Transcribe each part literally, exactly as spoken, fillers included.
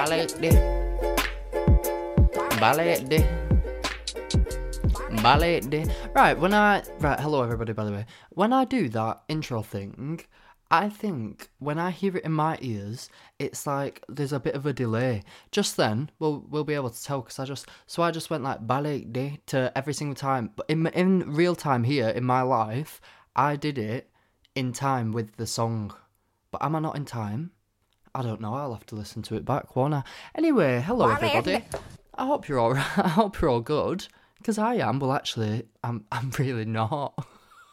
Ballet day. Ballet day. Ballet day. Right, when I... Right, hello everybody, by the way. When I do that intro thing, I think when I hear it in my ears, it's like there's a bit of a delay. Just then, we'll we'll be able to tell, because I just... So I just went like ballet day to every single time. But in, in real time here, in my life, I did it in time with the song. But am I not in time? I don't know, I'll have to listen to it back, won't I? Anyway, hello everybody. I hope you're all right. I hope you're all good. Because I am. Well, actually, I'm I'm really not.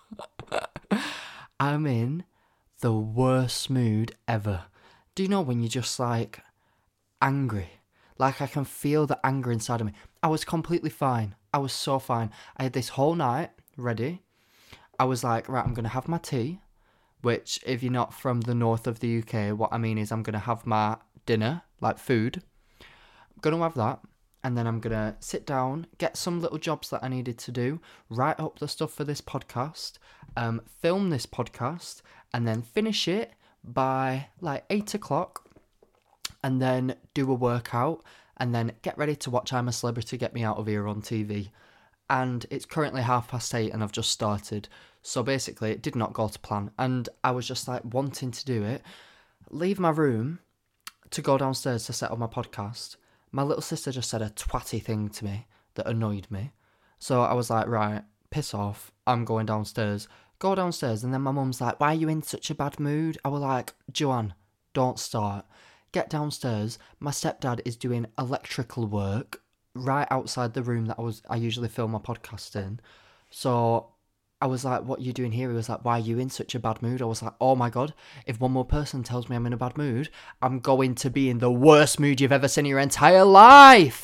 I'm in the worst mood ever. Do you know when you're just like angry? Like I can feel the anger inside of me. I was completely fine. I was so fine. I had this whole night ready. I was like, right, I'm going to have my tea. Which, if you're not from the north of the U K, what I mean is I'm going to have my dinner, like food. I'm going to have that. And then I'm going to sit down, get some little jobs that I needed to do, write up the stuff for this podcast, um, film this podcast, and then finish it by like eight o'clock, and then do a workout, and then get ready to watch I'm a Celebrity, Get Me Out of Here on T V. And it's currently half past eight and I've just started. So basically it did not go to plan. And I was just like wanting to do it. Leave my room to go downstairs to set up my podcast. My little sister just said a twatty thing to me that annoyed me. So I was like, right, piss off. I'm going downstairs. Go downstairs. And then my mum's like, why are you in such a bad mood? I was like, Joanne, don't start. Get downstairs. My stepdad is doing electrical work right outside the room that I was I usually film my podcast in. So I was like, what are you doing here? He was like, why are you in such a bad mood? I was like, oh my God, if one more person tells me I'm in a bad mood, I'm going to be in the worst mood you've ever seen in your entire life.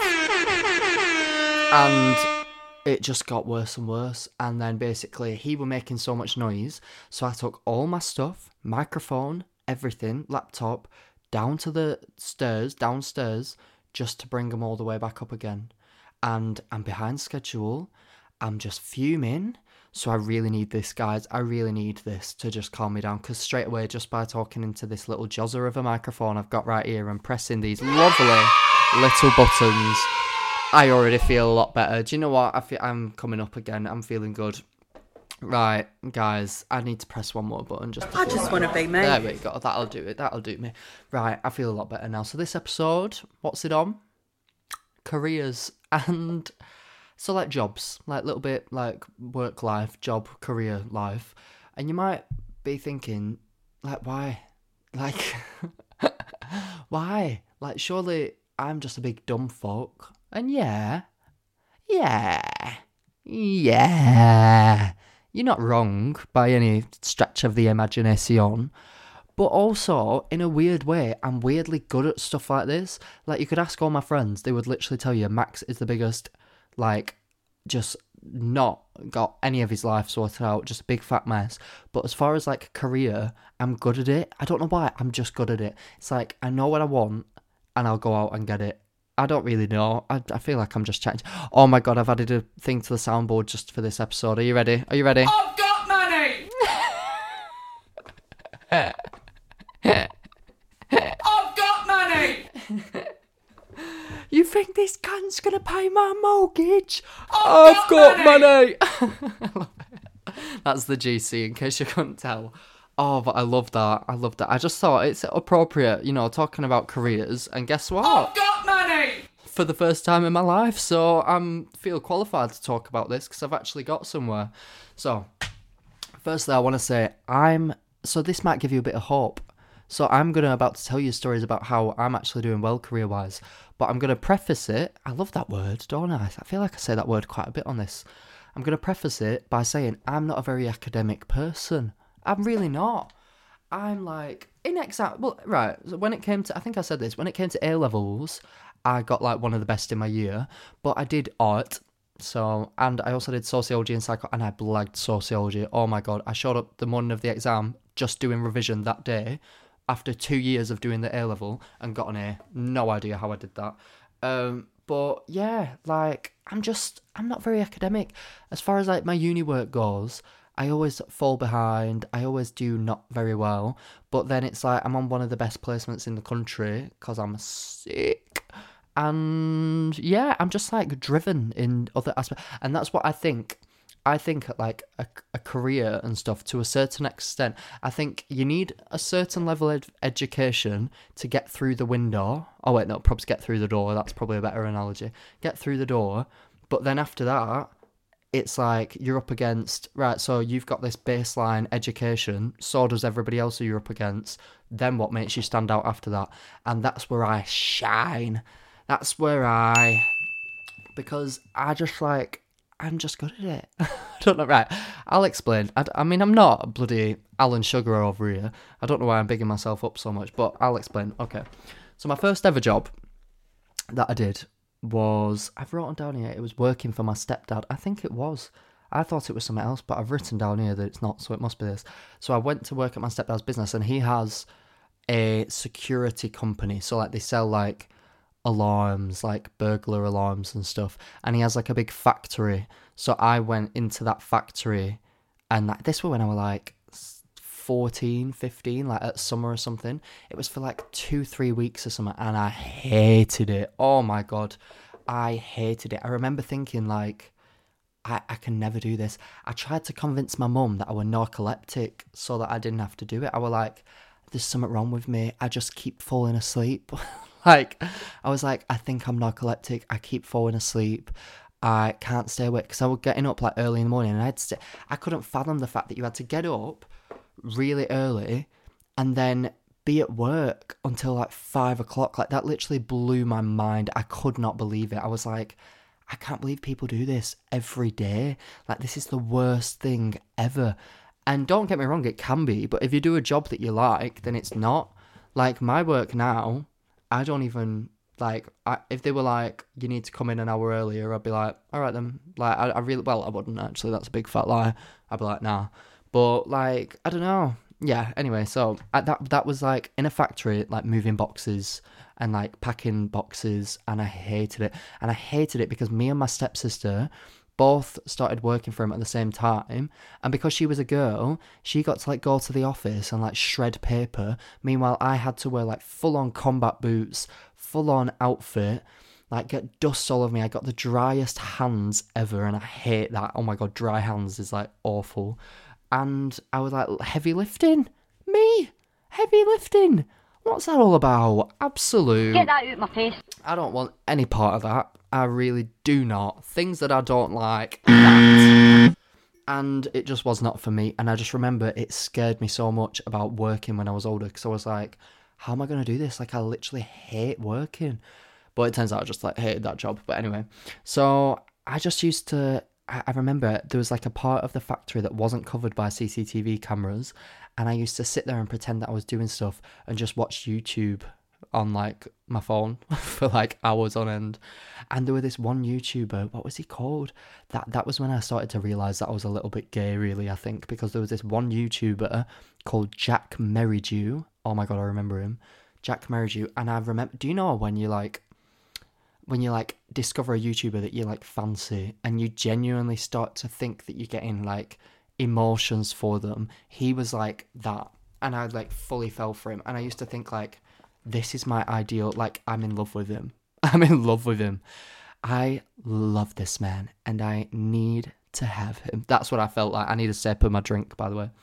And it just got worse and worse. And then basically he was making so much noise. So I took all my stuff, microphone, everything, laptop, down to the stairs, downstairs, just to bring them all the way back up again. And I'm behind schedule. I'm just fuming. So I really need this, guys. I really need this to just calm me down. Because straight away, just by talking into this little jozzer of a microphone I've got right here and pressing these lovely little buttons, I already feel a lot better. Do you know what? I feel I'm coming up again. I'm feeling good. Right, guys, I need to press one more button. Just I just want to be me. There we go. That'll do it. That'll do me. Right, I feel a lot better now. So this episode, what's it on? Careers and... So like jobs, like a little bit like work life, job, career life. And you might be thinking, like, why? Like, why? Like, surely I'm just a big dumb fuck. And yeah, yeah, yeah. You're not wrong by any stretch of the imagination. But also, in a weird way, I'm weirdly good at stuff like this. Like, you could ask all my friends, they would literally tell you Max is the biggest... like, just not got any of his life sorted out, just a big fat mess. But as far as, like, career, I'm good at it. I don't know why, I'm just good at it. It's like, I know what I want, and I'll go out and get it. I don't really know. I, I feel like I'm just chatting. Oh my God, I've added a thing to the soundboard just for this episode. Are you ready? Are you ready? I've got money! I've got money! You think this cunt's gonna pay my mortgage? I've, I've got, got money! money! That's the G C, in case you couldn't tell. Oh, but I love that. I love that. I just thought it's appropriate, you know, talking about careers. And guess what? I've got money! For the first time in my life. So I feel qualified to talk about this because I've actually got somewhere. So, firstly, I want to say I'm... So this might give you a bit of hope. So I'm going to about to tell you stories about how I'm actually doing well career-wise. But I'm going to preface it... I love that word, don't I? I feel like I say that word quite a bit on this. I'm going to preface it by saying I'm not a very academic person. I'm really not. I'm like... In exam... Well, right. So when it came to... I think I said this. When it came to A-levels, I got like one of the best in my year. But I did art. So... And I also did sociology and psycho... And I blagged sociology. Oh my God. I showed up the morning of the exam just doing revision that day. After two years of doing the A-level and got an A. No idea how I did that. Um, but yeah, like, I'm just, I'm not very academic. As far as like my uni work goes, I always fall behind. I always do not very well. But then it's like I'm on one of the best placements in the country because I'm sick. And yeah, I'm just like driven in other aspects. And that's what I think. I think like a, a career and stuff to a certain extent. I think you need a certain level of education to get through the window. Oh wait, no, probably get through the door. That's probably a better analogy. Get through the door. But then after that, it's like you're up against, right, so you've got this baseline education, so does everybody else who you're up against. Then what makes you stand out after that? And that's where I shine. That's where I, because I just like, I'm just good at it. I don't know, right, I'll explain. I, I mean, I'm not a bloody Alan Sugar over here. I don't know why I'm bigging myself up so much, but I'll explain. Okay, so my first ever job that I did was, I've written down here, it was working for my stepdad. I think it was. I thought it was something else, but I've written down here that it's not, so it must be this. So I went to work at my stepdad's business, and he has a security company. So like they sell like alarms, like burglar alarms and stuff, and he has like a big factory. So I went into that factory, and like, this was when I was like fourteen, fifteen, like at summer or something. It was for like two, three weeks or something, and I hated it. Oh my God, I hated it. I remember thinking like, I, I can never do this. I tried to convince my mum that I was narcoleptic so that I didn't have to do it. I was like, there's something wrong with me. I just keep falling asleep. Like, I was like, I think I'm narcoleptic. I keep falling asleep. I can't stay awake, because I was getting up like early in the morning, and I had to, I couldn't fathom the fact that you had to get up really early and then be at work until like five o'clock. Like, that literally blew my mind. I could not believe it. I was like, I can't believe people do this every day. Like, this is the worst thing ever. And don't get me wrong, it can be, but if you do a job that you like, then it's not. Like, my work now, I don't even, like, I, if they were like, you need to come in an hour earlier, I'd be like, all right then. Like, I, I really, well, I wouldn't actually, that's a big fat lie. I'd be like, nah. But, like, I don't know. Yeah, anyway, so I, that that was, like, in a factory, like, moving boxes and, like, packing boxes, and I hated it. And I hated it because me and my stepsister both started working for him at the same time, and because she was a girl, she got to like go to the office and like shred paper. Meanwhile, I had to wear like full-on combat boots, full-on outfit, like get dust all over me. I got the driest hands ever, and I hate that. Oh my God, dry hands is like awful. And I was like, heavy lifting? Me? Heavy lifting? What's that all about? Absolute. Get that out of my face. I don't want any part of that. I really do not. Things that I don't like, that. And it just was not for me. And I just remember it scared me so much about working when I was older, because I was like, how am I going to do this? Like, I literally hate working. But it turns out I just like hated that job. But anyway, so I just used to, I, I remember there was like a part of the factory that wasn't covered by C C T V cameras. And I used to sit there and pretend that I was doing stuff and just watch YouTube on like my phone for like hours on end. And there was this one YouTuber, what was he called? That that was when I started to realise that I was a little bit gay, really, I think, because there was this one YouTuber called Jack Merridew. Oh my God, I remember him. Jack Merridew. And I remember, do you know when you like, when you like discover a YouTuber that you like fancy and you genuinely start to think that you're getting like emotions for them? He was like that, and I like fully fell for him, and I used to think like, this is my ideal, like, I'm in love with him. I'm in love with him. I love this man, and I need to have him. That's what I felt like. I need a sip of my drink, by the way.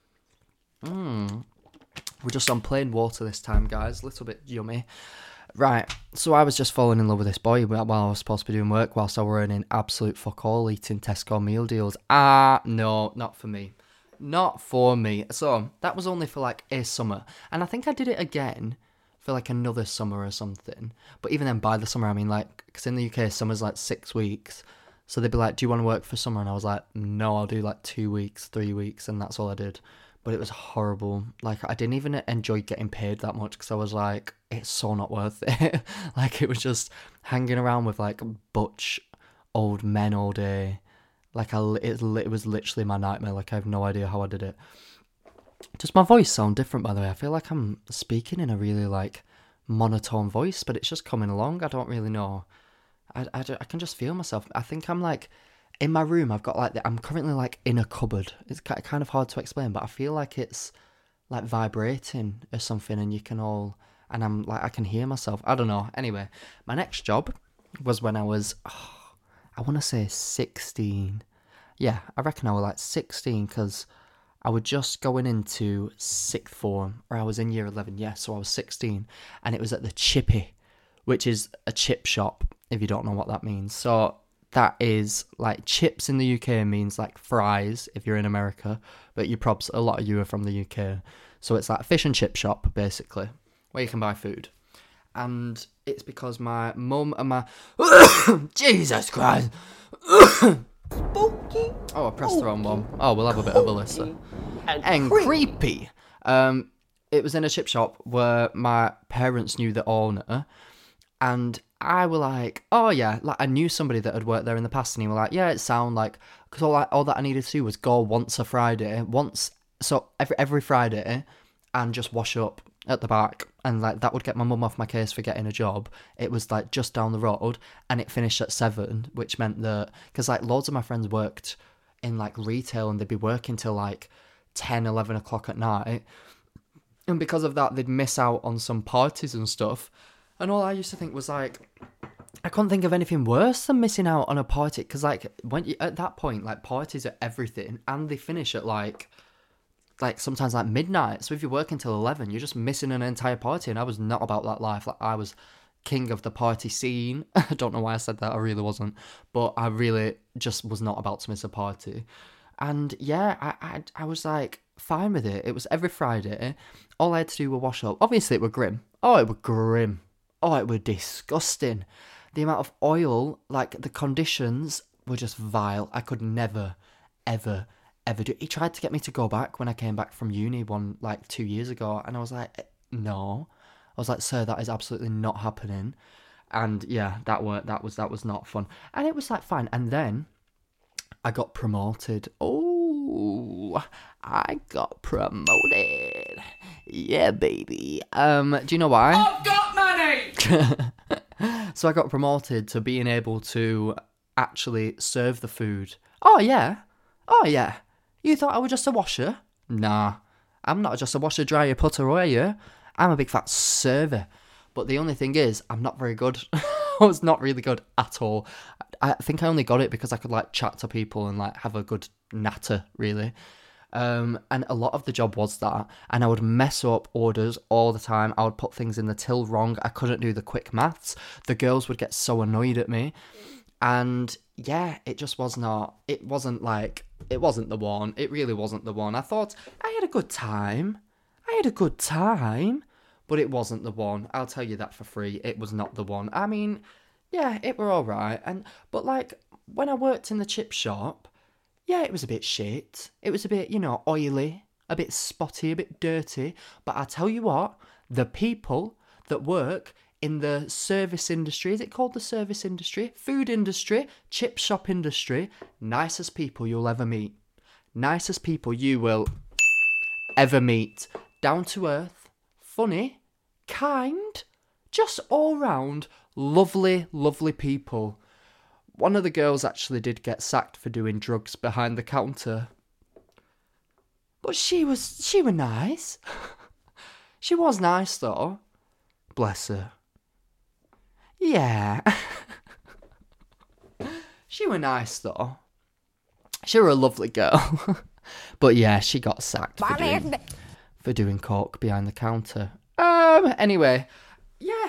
Mmm. We're just on plain water this time, guys. A little bit yummy. Right, so I was just falling in love with this boy while I was supposed to be doing work, whilst I were earning absolute fuck all, eating Tesco meal deals. Ah, no, not for me. Not for me. So, that was only for like a summer. And I think I did it again for like another summer or something. But even then, by the summer, I mean like, because in the U K, summer's like six weeks. So they'd be like, do you want to work for summer? And I was like, no, I'll do like two weeks, three weeks. And that's all I did. But it was horrible. Like, I didn't even enjoy getting paid that much, because I was like, it's so not worth it. Like, it was just hanging around with like butch old men all day. Like, I, it, it was literally my nightmare. Like, I have no idea how I did it. Does my voice sound different, by the way? I feel like I'm speaking in a really, like, monotone voice, but it's just coming along. I don't really know. I, I, I can just feel myself. I think I'm, like, in my room, I've got like the, I'm currently like in a cupboard. It's ki- kind of hard to explain, but I feel like it's like vibrating or something, and you can all, and I'm like, I can hear myself. I don't know. Anyway, my next job was when I was, oh, I want to say sixteen. Yeah, I reckon I was like sixteen because I was just going into sixth form, or I was in year eleven. Yeah, so I was sixteen, and it was at the Chippy, which is a chip shop, if you don't know what that means. So that is like chips in the U K means like fries if you're in America, but you probs a lot of you are from the U K. So it's like a fish and chip shop basically, where you can buy food. And it's because my mum and my Jesus Christ. Spooky. Oh, I pressed the wrong one. Oh, we'll have a bit of Alyssa. And, And creepy. creepy. Um, it was in a chip shop where my parents knew the owner, and I were like, oh yeah, like I knew somebody that had worked there in the past, and he were like, yeah, it sound like, because all, I, all that I needed to do was go once a Friday, once, so every every Friday, and just wash up at the back, and like that would get my mum off my case for getting a job. It was like just down the road, and it finished at seven, which meant that, because like loads of my friends worked in like retail, and they'd be working till like ten, eleven o'clock at night, and because of that, they'd miss out on some parties and stuff. And all I used to think was like, I couldn't think of anything worse than missing out on a party, because like when you, at that point, like parties are everything, and they finish at like, like sometimes like midnight. So if you're working till eleven, you're just missing an entire party. And I was not about that life. Like I was king of the party scene. I don't know why I said that. I really wasn't, but I really just was not about to miss a party. And yeah, I I, I was like fine with it. It was every Friday. All I had to do was wash up. Obviously, it was grim. Oh, it was grim. Oh, it was disgusting. The amount of oil, like the conditions were just vile. I could never, ever, ever do. He tried to get me to go back when I came back from uni one like two years ago, and I was like, no. I was like, sir, that is absolutely not happening. And yeah, that were that was that was not fun. And it was like fine. And then I got promoted. Oh, I got promoted. Yeah, baby. Um, do you know why? I've got money! So I got promoted to being able to actually serve the food. Oh, yeah. Oh, yeah. You thought I was just a washer? Nah. I'm not just a washer, dryer, putter, are you? I'm a big fat server. But the only thing is, I'm not very good. I was not really good at all. I think I only got it because I could, like, chat to people and, like, have a good natter, really. Um, and a lot of the job was that. And I would mess up orders all the time. I would put things in the till wrong. I couldn't do the quick maths. The girls would get so annoyed at me. And, yeah, it just was not... It wasn't, like... It wasn't the one. It really wasn't the one. I thought, I had a good time. I had a good time. But it wasn't the one. I'll tell you that for free. It was not the one. I mean, yeah, it were all right. And but like when I worked in the chip shop, yeah, it was a bit shit. It was a bit, you know, oily, a bit spotty, a bit dirty. But I tell you what, the people that work in the service industry, is it called the service industry? Food industry, chip shop industry, nicest people you'll ever meet. Nicest people you will ever meet. Down to earth. Funny, kind, just all round lovely, lovely people. One of the girls actually did get sacked for doing drugs behind the counter. But she was, she was nice. She was nice though. Bless her. Yeah. She was nice though. She was a lovely girl. But yeah, she got sacked for doing... for doing coke behind the counter. Um, anyway, yeah.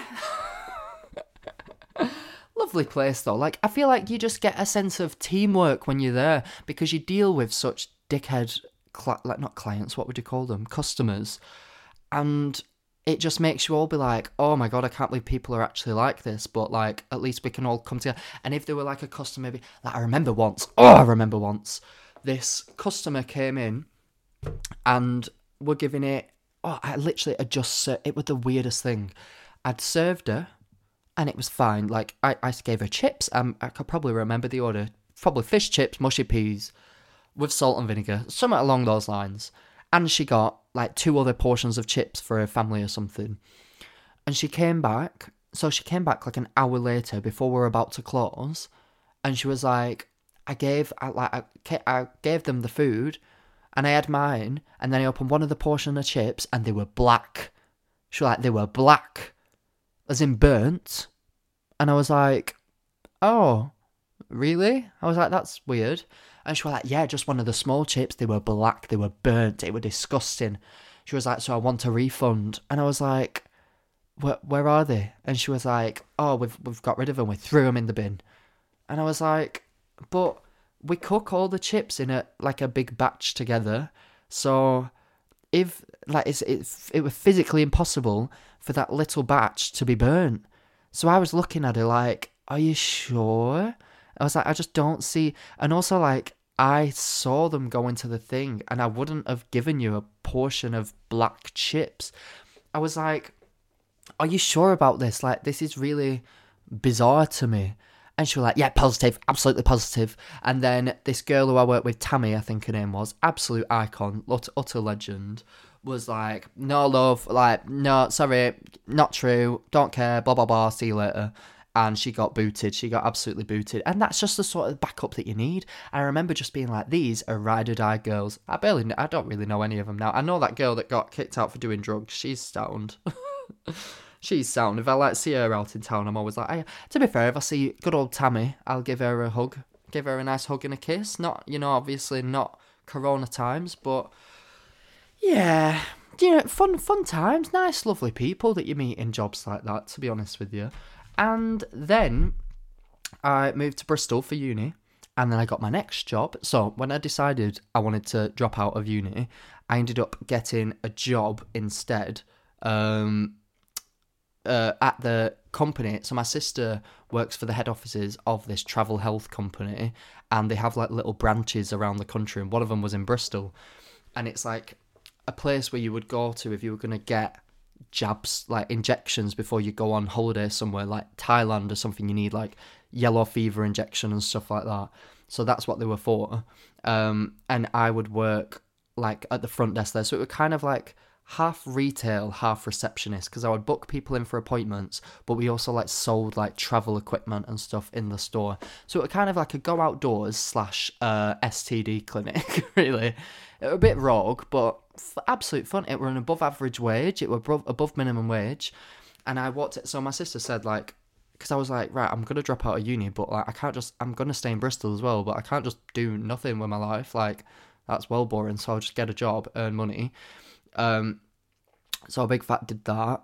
Lovely place though. Like, I feel like you just get a sense of teamwork when you're there because you deal with such dickhead, cl- like not clients, what would you call them? Customers. And it just makes you all be like, oh my God, I can't believe people are actually like this, but like, at least we can all come together. And if there were like a customer, maybe, like I remember once, oh, I remember once, this customer came in and were giving it, oh, I literally had just, ser- it was the weirdest thing. I'd served her, and it was fine. Like, I, I gave her chips, um, I could probably remember the order, probably fish chips, mushy peas, with salt and vinegar, something along those lines. And she got, like, two other portions of chips for her family or something. And she came back, so she came back, like, an hour later, before we were about to close, and she was like, I gave, I, like, I, ca- I gave them the food, and I had mine, and then I opened one of the portion of chips, and they were black. She was like, they were black, as in burnt. And I was like, oh, really? I was like, that's weird. And she was like, yeah, just one of the small chips. They were black. They were burnt. They were disgusting. She was like, so I want a refund. And I was like, where, where are they? And she was like, oh, we've we've got rid of them. We threw them in the bin. And I was like, but we cook all the chips in a like a big batch together. So if like it's, it's it was physically impossible for that little batch to be burnt. So I was looking at her like, are you sure? I was like, I just don't see. And also, like, I saw them go into the thing, and I wouldn't have given you a portion of black chips. I was like, are you sure about this? Like, this is really bizarre to me. And she was like, yeah, positive, absolutely positive. And then this girl who I worked with, Tammy, I think her name was, absolute icon, utter, utter legend, was like, no, love, like, no, sorry, not true, don't care, blah, blah, blah, see you later. And she got booted. She got absolutely booted. And that's just the sort of backup that you need. I remember just being like, these are ride or die girls. I barely, know, I don't really know any of them now. I know that girl that got kicked out for doing drugs. She's sound. She's sound. If I like see her out in town, I'm always like, hey. To be fair, if I see good old Tammy, I'll give her a hug. Give her a nice hug and a kiss. Not, you know, obviously not Corona times, but yeah. You know, fun, fun times. Nice, lovely people that you meet in jobs like that, to be honest with you. And then I moved to Bristol for uni, and then I got my next job. So when I decided I wanted to drop out of uni, I ended up getting a job instead um, uh, at the company. So my sister works for the head offices of this travel health company, and they have like little branches around the country, and one of them was in Bristol. And it's like a place where you would go to if you were going to get jabs, like injections before you go on holiday somewhere like Thailand or something. You need like yellow fever injection and stuff like that. So that's what they were for. Um, and I would work like at the front desk there. So it was kind of like half retail, half receptionist, because I would book people in for appointments, but we also like sold like travel equipment and stuff in the store. So it was kind of like a go outdoors slash uh, S T D clinic, really. It was a bit rogue, but f- absolute fun. It were an above average wage. It were above, above minimum wage. And I walked it. So my sister said, like, because I was like, right, I'm going to drop out of uni, but like, I can't just, I'm going to stay in Bristol as well, but I can't just do nothing with my life. Like, that's well boring. So I'll just get a job, earn money. Um, so a big fat did that.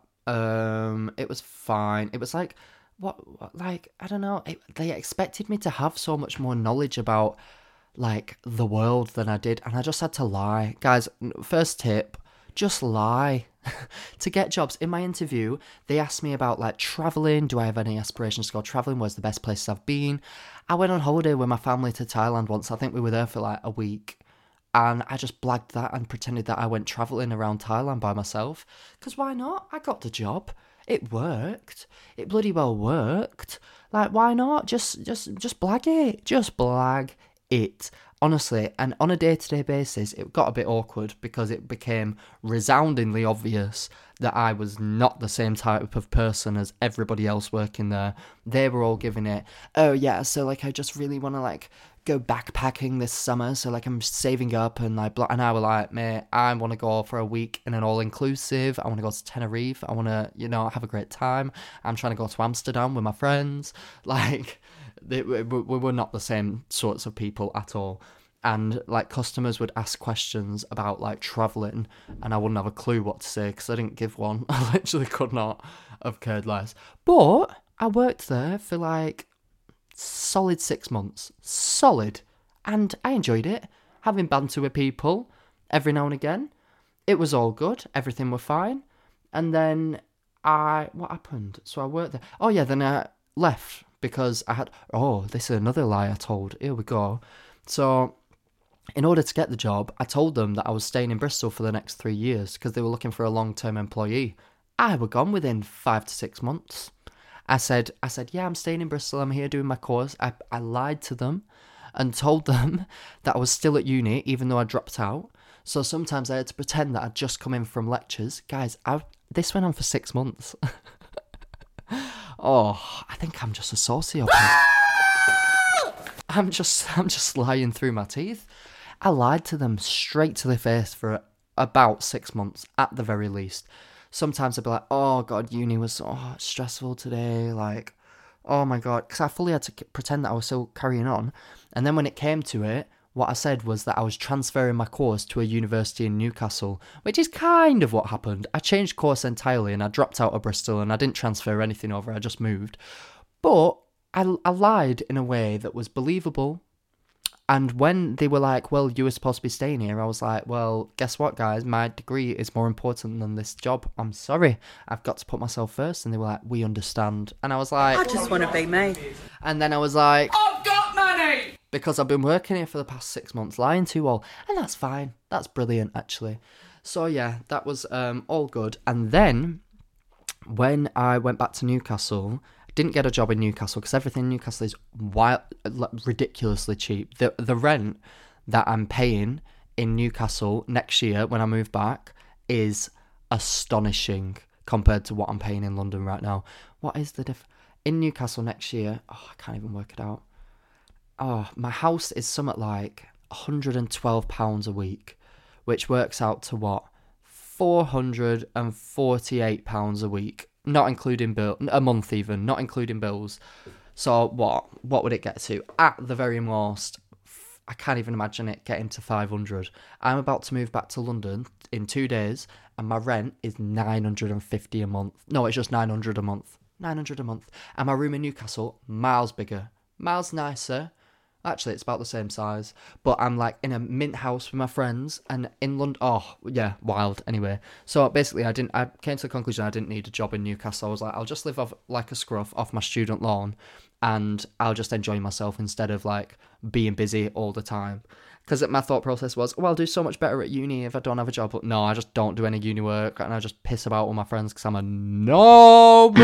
Um, it was fine. It was like, what, what like, I don't know. It, they expected me to have so much more knowledge about like the world than I did, and I just had to lie. Guys, first tip, just lie. To get jobs. In my interview, they asked me about like traveling. Do I have any aspirations to go traveling? Where's the best places I've been? I went on holiday with my family to Thailand once. I think we were there for like a week, and I just blagged that and pretended that I went traveling around Thailand by myself, because why not? I got the job. It worked. It bloody well worked. Like, why not? Just just just blag it. Just blag it. Honestly, and on a day-to-day basis, it got a bit awkward because it became resoundingly obvious that I was not the same type of person as everybody else working there. They were all giving it, oh yeah, so like I just really want to like go backpacking this summer, so like I'm saving up and like, blah. And I was like, mate, I want to go for a week in an all-inclusive. I want to go to Tenerife. I want to, you know, have a great time. I'm trying to go to Amsterdam with my friends. Like, they, we, we were not the same sorts of people at all. And like customers would ask questions about like traveling, and I wouldn't have a clue what to say because I didn't give one. I literally could not have cared less. But I worked there for like solid six months, solid, and I enjoyed it. Having banter with people every now and again, it was all good. Everything was fine. And then I, what happened? So I worked there. Oh yeah, then I left because I had. Oh, this is another lie I told. Here we go. So, in order to get the job, I told them that I was staying in Bristol for the next three years because they were looking for a long-term employee. I were gone within five to six months. I said, I said, yeah, I'm staying in Bristol. I'm here doing my course. I, I lied to them and told them that I was still at uni, even though I dropped out. So sometimes I had to pretend that I'd just come in from lectures. Guys, I, this went on for six months. Oh, I think I'm just a sociopath. I'm just, I'm just lying through my teeth. I lied to them straight to their face for about six months at the very least. Sometimes I'd be like, oh God, uni was so stressful today. Like, oh my God. Because I fully had to pretend that I was still carrying on. And then when it came to it, what I said was that I was transferring my course to a university in Newcastle, which is kind of what happened. I changed course entirely and I dropped out of Bristol and I didn't transfer anything over. I just moved. But I, I lied in a way that was believable. And when they were like, well, you were supposed to be staying here, I was like, well, guess what, guys? My degree is more important than this job. I'm sorry. I've got to put myself first. And they were like, we understand. And I was like... I just want to be me. And then I was like... I've got money! Because I've been working here for the past six months, lying to you all. And that's fine. That's brilliant, actually. So, yeah, that was um, all good. And then, when I went back to Newcastle... Didn't get a job in Newcastle because everything in Newcastle is wild, ridiculously cheap. The the rent that I'm paying in Newcastle next year when I move back is astonishing compared to what I'm paying in London right now. What is the diff? In Newcastle next year, oh, I can't even work it out. Oh, my house is something like one hundred twelve pounds a week, which works out to what? four hundred forty-eight pounds a week. Not including bill, a month even, not including bills. So what? What would it get to? At the very most, I can't even imagine it getting to five hundred. I'm about to move back to London in two days, and my rent is nine hundred fifty a month. No, it's just nine hundred a month. nine hundred a month. And my room in Newcastle, miles bigger, miles nicer. Actually, it's about the same size, but I'm like in a mint house with my friends, and in London, oh, yeah, wild, anyway. So basically, I didn't, I came to the conclusion I didn't need a job in Newcastle. I was like, I'll just live off like a scruff off my student loan, and I'll just enjoy myself instead of like being busy all the time. Because my thought process was, oh, I'll do so much better at uni if I don't have a job. But no, I just don't do any uni work, and I just piss about with my friends because I'm a knob.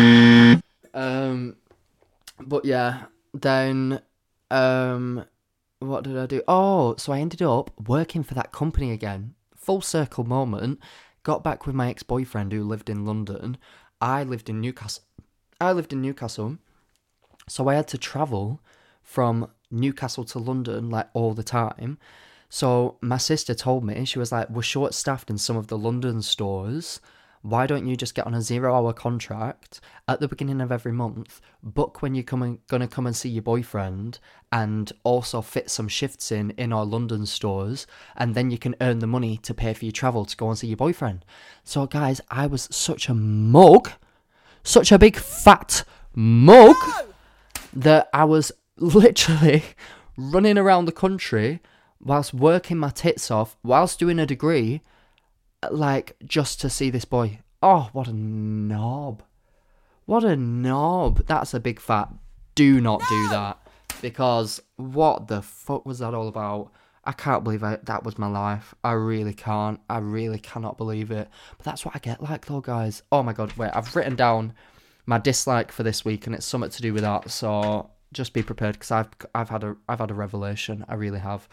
um, but yeah, then... Um, what did I do? Oh, so I ended up working for that company again. Full circle moment. Got back with my ex-boyfriend who lived in London. I lived in Newcastle. I lived in Newcastle. So I had to travel from Newcastle to London like all the time. So my sister told me, she was like, we're short-staffed in some of the London stores. Why don't you just get on a zero-hour contract at the beginning of every month, book when you're coming, gonna come and see your boyfriend, and also fit some shifts in in our London stores, and then you can earn the money to pay for your travel to go and see your boyfriend. So, guys, I was such a mug, such a big fat mug, that I was literally running around the country whilst working my tits off, whilst doing a degree, like, just to see this boy. Oh, what a knob. What a knob. That's a big fat do not do that. Because what the fuck was that all about? I can't believe I, that was my life. I really can't. I really cannot believe it. But that's what I get like though, guys. Oh my God, wait. I've written down my dislike for this week and it's something to do with that. So just be prepared because I've, I've, had a, I've had a revelation. I really have.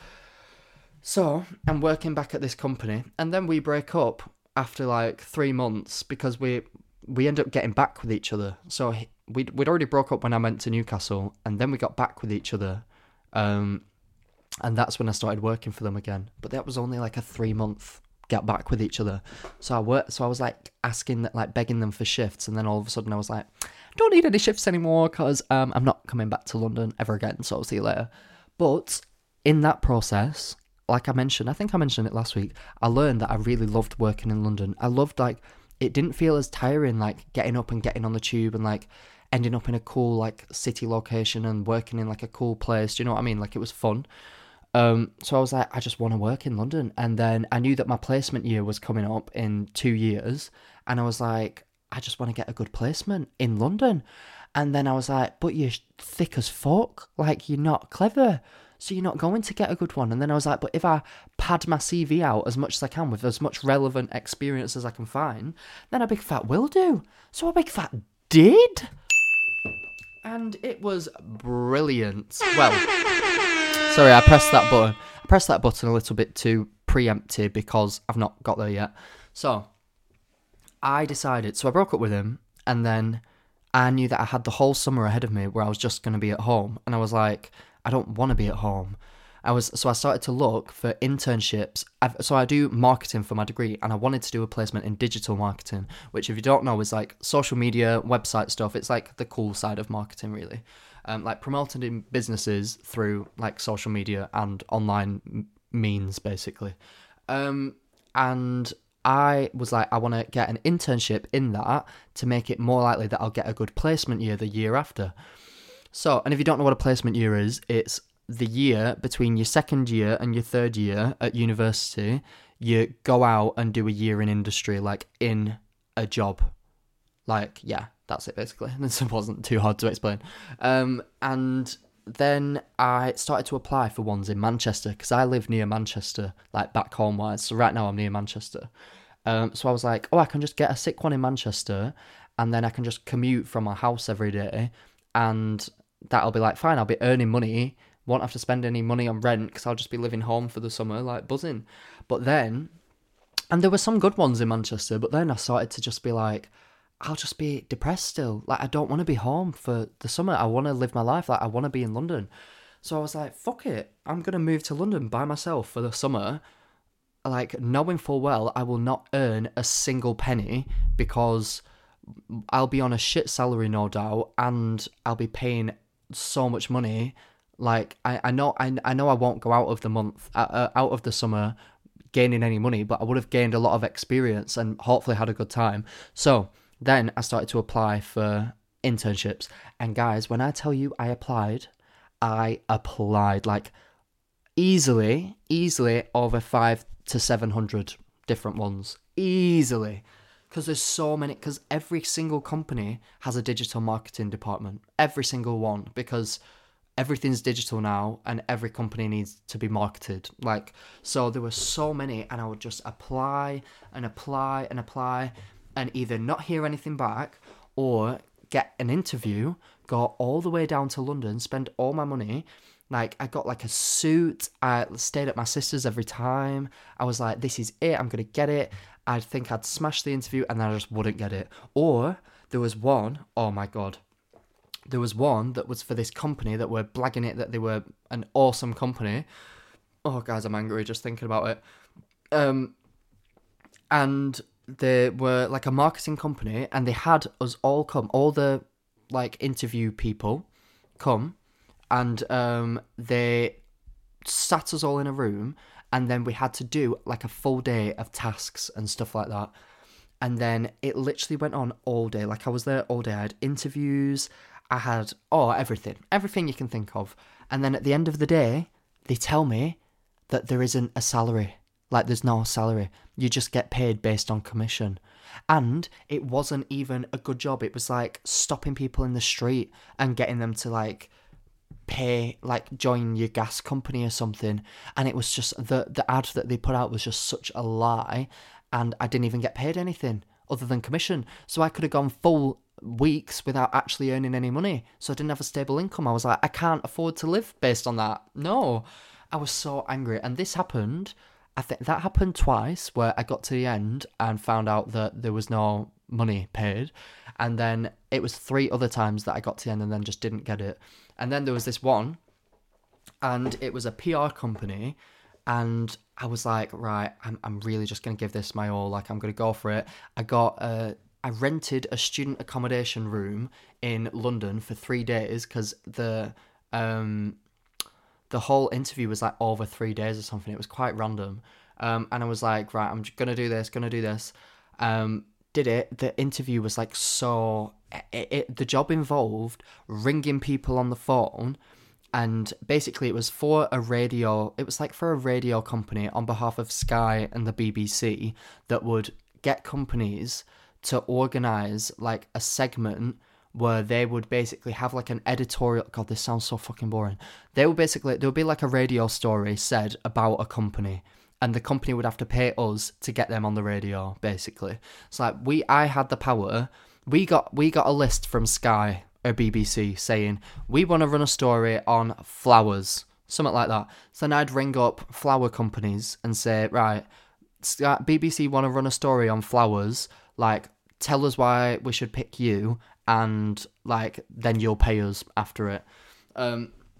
So, I'm working back at this company, and then we break up after like three months because we we end up getting back with each other. So, we'd, we'd already broke up when I went to Newcastle, and then we got back with each other, um, and that's when I started working for them again. But that was only like a three-month get back with each other. So I worked, so I was like asking, like begging them for shifts, and then all of a sudden I was like, don't need any shifts anymore because um, I'm not coming back to London ever again, so I'll see you later. But in that process... Like I mentioned, I think I mentioned it last week, I learned that I really loved working in London. I loved, like, it didn't feel as tiring, like, getting up and getting on the tube and, like, ending up in a cool, like, city location and working in, like, a cool place. Do you know what I mean? Like, it was fun. Um, so I was like, I just want to work in London. And then I knew that my placement year was coming up in two years. And I was like, I just want to get a good placement in London. And then I was like, but you're thick as fuck. Like, you're not clever. So you're not going to get a good one. And then I was like, but if I pad my C V out as much as I can with as much relevant experience as I can find, then a big fat will do. So a big fat did. And it was brilliant. Well, sorry, I pressed that button. I pressed that button a little bit too preemptive because I've not got there yet. So I decided, so I broke up with him, and then I knew that I had the whole summer ahead of me where I was just going to be at home. And I was like, I don't want to be at home. I was so I started to look for internships. I've, so I do marketing for my degree, and I wanted to do a placement in digital marketing, which, if you don't know, is like social media, website stuff. It's like the cool side of marketing, really, um, like promoting businesses through like social media and online m- means, basically. Um, and I was like, I want to get an internship in that to make it more likely that I'll get a good placement year the year after. So, and if you don't know what a placement year is, it's the year between your second year and your third year at university. You go out and do a year in industry, like in a job. Like, yeah, that's it basically. This wasn't too hard to explain. Um, and then I started to apply for ones in Manchester, because I live near Manchester, like back home wise. So right now I'm near Manchester. Um, so I was like, oh, I can just get a sick one in Manchester, and then I can just commute from my house every day, and that'll be like fine. I'll be earning money, won't have to spend any money on rent, because I'll just be living home for the summer, like buzzing. But then, and there were some good ones in Manchester, but then I started to just be like, I'll just be depressed still. Like, I don't want to be home for the summer. I want to live my life. Like, I want to be in London. So I was like, fuck it. I'm going to move to London by myself for the summer. Like, knowing full well I will not earn a single penny, because I'll be on a shit salary, no doubt, and I'll be paying so much money. Like, I, I know I, I know I won't go out of the month, uh, out of the summer gaining any money, but I would have gained a lot of experience and hopefully had a good time. So then I started to apply for internships. And guys, when I tell you I applied, I applied like easily, easily over five to seven hundred different ones. Easily. Because there's so many, because every single company has a digital marketing department. Every single one. Because everything's digital now, and every company needs to be marketed. Like, so there were so many, and I would just apply and apply and apply, and either not hear anything back, or get an interview, go all the way down to London, spend all my money. Like, I got like a suit, I stayed at my sister's every time. I was like, this is it, I'm gonna get it. I think I'd smash the interview, and then I just wouldn't get it. Or there was one, oh my god, there was one that was for this company that were blagging it that they were an awesome company. Oh, guys, I'm angry just thinking about it. Um, and they were like a marketing company, and they had us all come, all the like interview people come, and um, they sat us all in a room, and then we had to do like a full day of tasks and stuff like that. And then it literally went on all day. Like, I was there all day. I had interviews. I had, oh, everything. Everything you can think of. And then at the end of the day, they tell me that there isn't a salary. Like, there's no salary. You just get paid based on commission. And it wasn't even a good job. It was like stopping people in the street and getting them to like pay, like join your gas company or something. And it was just, the, the ad that they put out was just such a lie. And I didn't even get paid anything other than commission. So I could have gone full weeks without actually earning any money. So I didn't have a stable income. I was like, I can't afford to live based on that. No. I was so angry. And this happened, I think that happened twice, where I got to the end and found out that there was no money paid. And then it was three other times that I got to the end and then just didn't get it. And then there was this one, and it was a P R company, and I was like, right, I'm I'm really just going to give this my all. Like, I'm going to go for it. I got a, I rented a student accommodation room in London for three days because the um the whole interview was like over three days or something. It was quite random. Um, and I was like, right, I'm going to do this, going to do this. Um, did it. The interview was like so... It, it, the job involved ringing people on the phone, and basically it was for a radio... It was like for a radio company on behalf of Sky and the B B C that would get companies to organise like a segment where they would basically have like an editorial... God, this sounds so fucking boring. They would basically... There would be like a radio story said about a company, and the company would have to pay us to get them on the radio, basically. So like, we... I had the power. We got we got a list from Sky or B B C saying, we want to run a story on flowers. Something like that. So then I'd ring up flower companies and say, right, Sky, B B C want to run a story on flowers. Like, tell us why we should pick you, and like then you'll pay us after it. Um,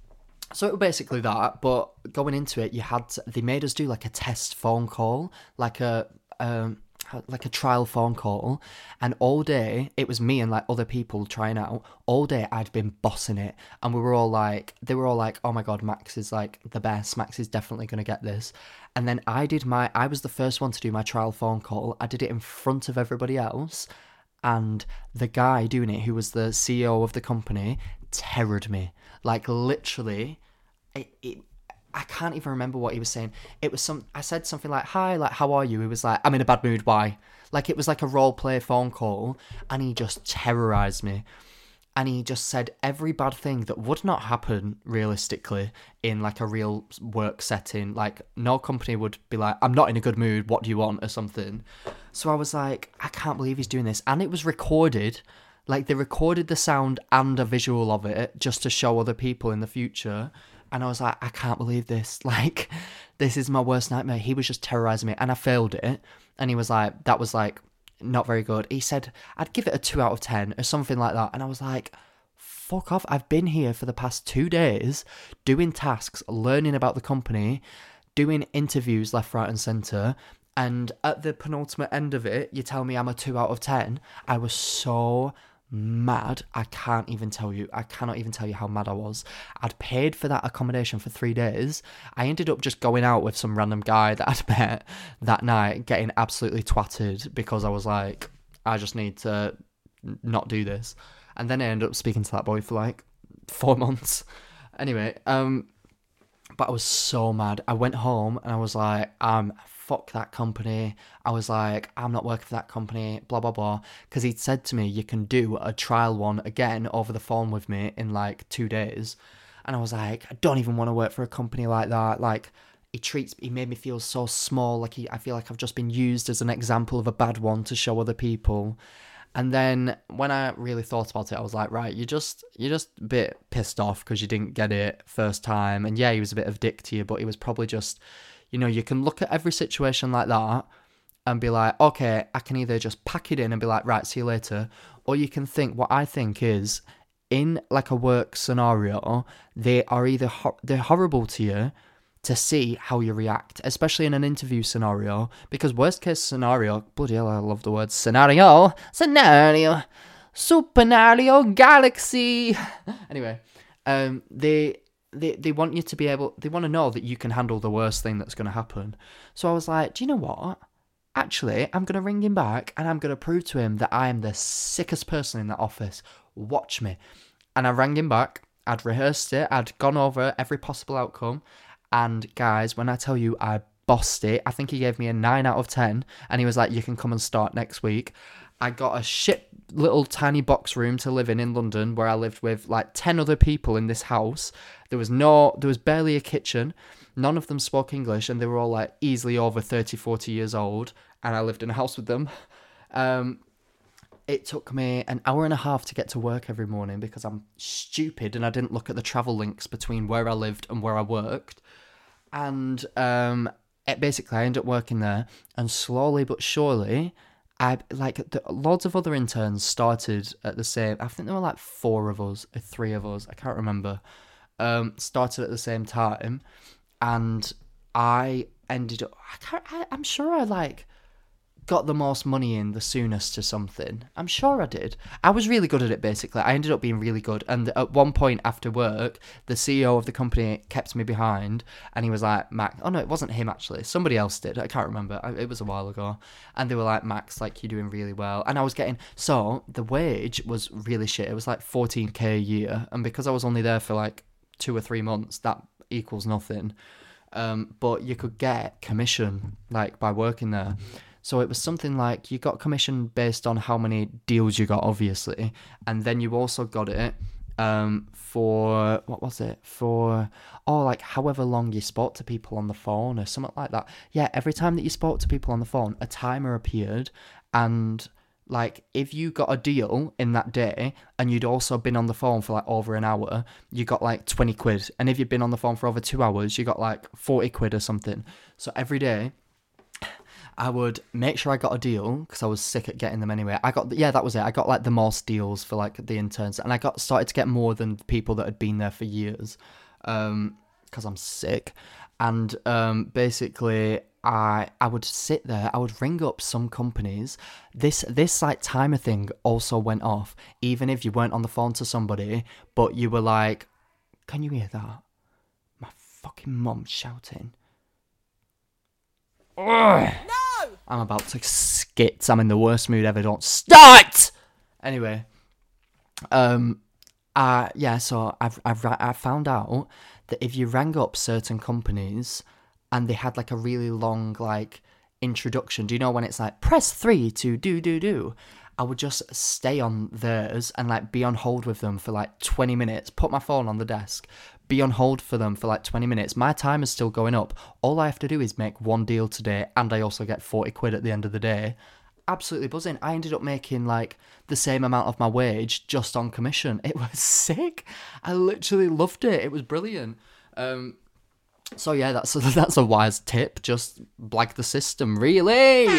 So it was basically that, but going into it, you had to, they made us do like a test phone call, like a um like a trial phone call, and all day it was me and like other people trying out. All day I'd been bossing it, and we were all like, they were all like, oh my god, Max is like the best. Max is definitely gonna get this. And then I did my, I was the first one to do my trial phone call. I did it in front of everybody else, and the guy doing it, who was the C E O of the company, terrored me. Like literally, it, it I can't even remember what he was saying. It was some. I said something like, "Hi, like how are you?" He was like, "I'm in a bad mood. Why?" Like it was like a role play phone call, and he just terrorized me. And he just said every bad thing that would not happen realistically in like a real work setting. Like no company would be like, I'm not in a good mood, what do you want, or something. So I was like, I can't believe he's doing this. And it was recorded. Like they recorded the sound and a visual of it just to show other people in the future. And I was like, I can't believe this. Like, this is my worst nightmare. He was just terrorizing me, and I failed it. And he was like, that was like not very good. He said I'd give it a two out of ten or something like that. And I was like, fuck off. I've been here for the past two days doing tasks, learning about the company, doing interviews left, right, and centre. And at the penultimate end of it, you tell me I'm a two out of ten. I was so mad. I can't even tell you. I cannot even tell you how mad I was. I'd paid for that accommodation for three days. I ended up just going out with some random guy that I'd met that night, getting absolutely twatted because I was like, I just need to not do this. And then I ended up speaking to that boy for like four months. Anyway, um, but I was so mad. I went home and I was like, um, fuck that company. I was like, I'm not working for that company, blah, blah, blah. Because he'd said to me, you can do a trial one again over the phone with me in like two days. And I was like, I don't even want to work for a company like that. Like, he treats, he made me feel so small. Like, he, I feel like I've just been used as an example of a bad one to show other people. And then when I really thought about it, I was like, right, you just, you're just a bit pissed off because you didn't get it first time. And yeah, he was a bit of a dick to you, but he was probably just, you know, you can look at every situation like that and be like, okay, I can either just pack it in and be like, right, see you later. Or you can think, what I think is, in like a work scenario, they are either, ho- they're horrible to you to see how you react, especially in an interview scenario, because worst case scenario, bloody hell, I love the word scenario, scenario, supernario galaxy. Anyway, um, they, they, they want you to be able, they want to know that you can handle the worst thing that's going to happen. So I was like, do you know what? Actually, I'm going to ring him back and I'm going to prove to him that I am the sickest person in that office. Watch me. And I rang him back. I'd rehearsed it. I'd gone over every possible outcome. And guys, when I tell you I bossed it, I think he gave me a nine out of ten. And he was like, you can come and start next week. I got a shit little tiny box room to live in in London, where I lived with like ten other people in this house. There was no, there was barely a kitchen. None of them spoke English, and they were all like easily over thirty, forty years old. And I lived in a house with them. Um, it took me an hour and a half to get to work every morning because I'm stupid and I didn't look at the travel links between where I lived and where I worked. And um, it basically, I ended up working there, and slowly but surely, I like the, loads of other interns started at the same. I think there were like four of us, or three of us. I can't remember. Um, started at the same time, and I ended up. I can't. I, I'm sure I like got the most money in the soonest to something. I'm sure I did. I was really good at it, basically. I ended up being really good. And at one point after work, the C E O of the company kept me behind, and he was like, Max, oh no, it wasn't him actually. Somebody else did. I can't remember. It was a while ago. And they were like, Max, like, you're doing really well. And I was getting, so the wage was really shit. It was like fourteen k a year. And because I was only there for like two or three months, that equals nothing. Um, but you could get commission, like, by working there. So it was something like you got commission based on how many deals you got, obviously. And then you also got it um, for, what was it? For, oh, like however long you spoke to people on the phone or something like that. Yeah, every time that you spoke to people on the phone, a timer appeared. And like if you got a deal in that day and you'd also been on the phone for like over an hour, you got like twenty quid. And if you'd been on the phone for over two hours, you got like forty quid or something. So every day, I would make sure I got a deal because I was sick at getting them anyway. I got, yeah, that was it. I got like the most deals for like the interns, and I got started to get more than people that had been there for years. um, because I'm sick. And um, basically, I I would sit there. I would ring up some companies. This this like timer thing also went off, even if you weren't on the phone to somebody, but you were like, "Can you hear that? My fucking mum shouting." Ugh. No! I'm about to skit. I'm in the worst mood ever. Don't start. Anyway, um, uh, yeah. So I've I've I found out that if you rang up certain companies and they had like a really long like introduction, do you know when it's like press three to do do do? I would just stay on theirs and like be on hold with them for like twenty minutes, put my phone on the desk, be on hold for them for like twenty minutes. My time is still going up. All I have to do is make one deal today, and I also get forty quid at the end of the day. Absolutely buzzing. I ended up making like the same amount of my wage just on commission. It was sick. I literally loved it. It was brilliant. Um, so yeah, that's a, that's a wise tip. Just blag the system, really.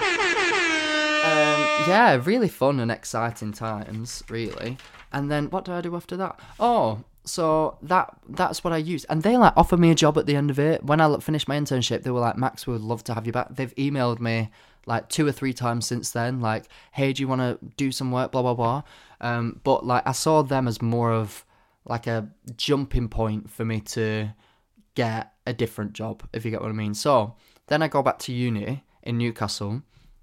Um, yeah, really fun and exciting times, really. And then what do I do after that? Oh, so that that's what I used. And they like offered me a job at the end of it. When I finished my internship, they were like, "Max, we would love to have you back." They've emailed me like two or three times since then, like, "Hey, do you want to do some work, blah, blah, blah." Um, but like I saw them as more of like a jumping point for me to get a different job, if you get what I mean. So then I go back to uni in Newcastle,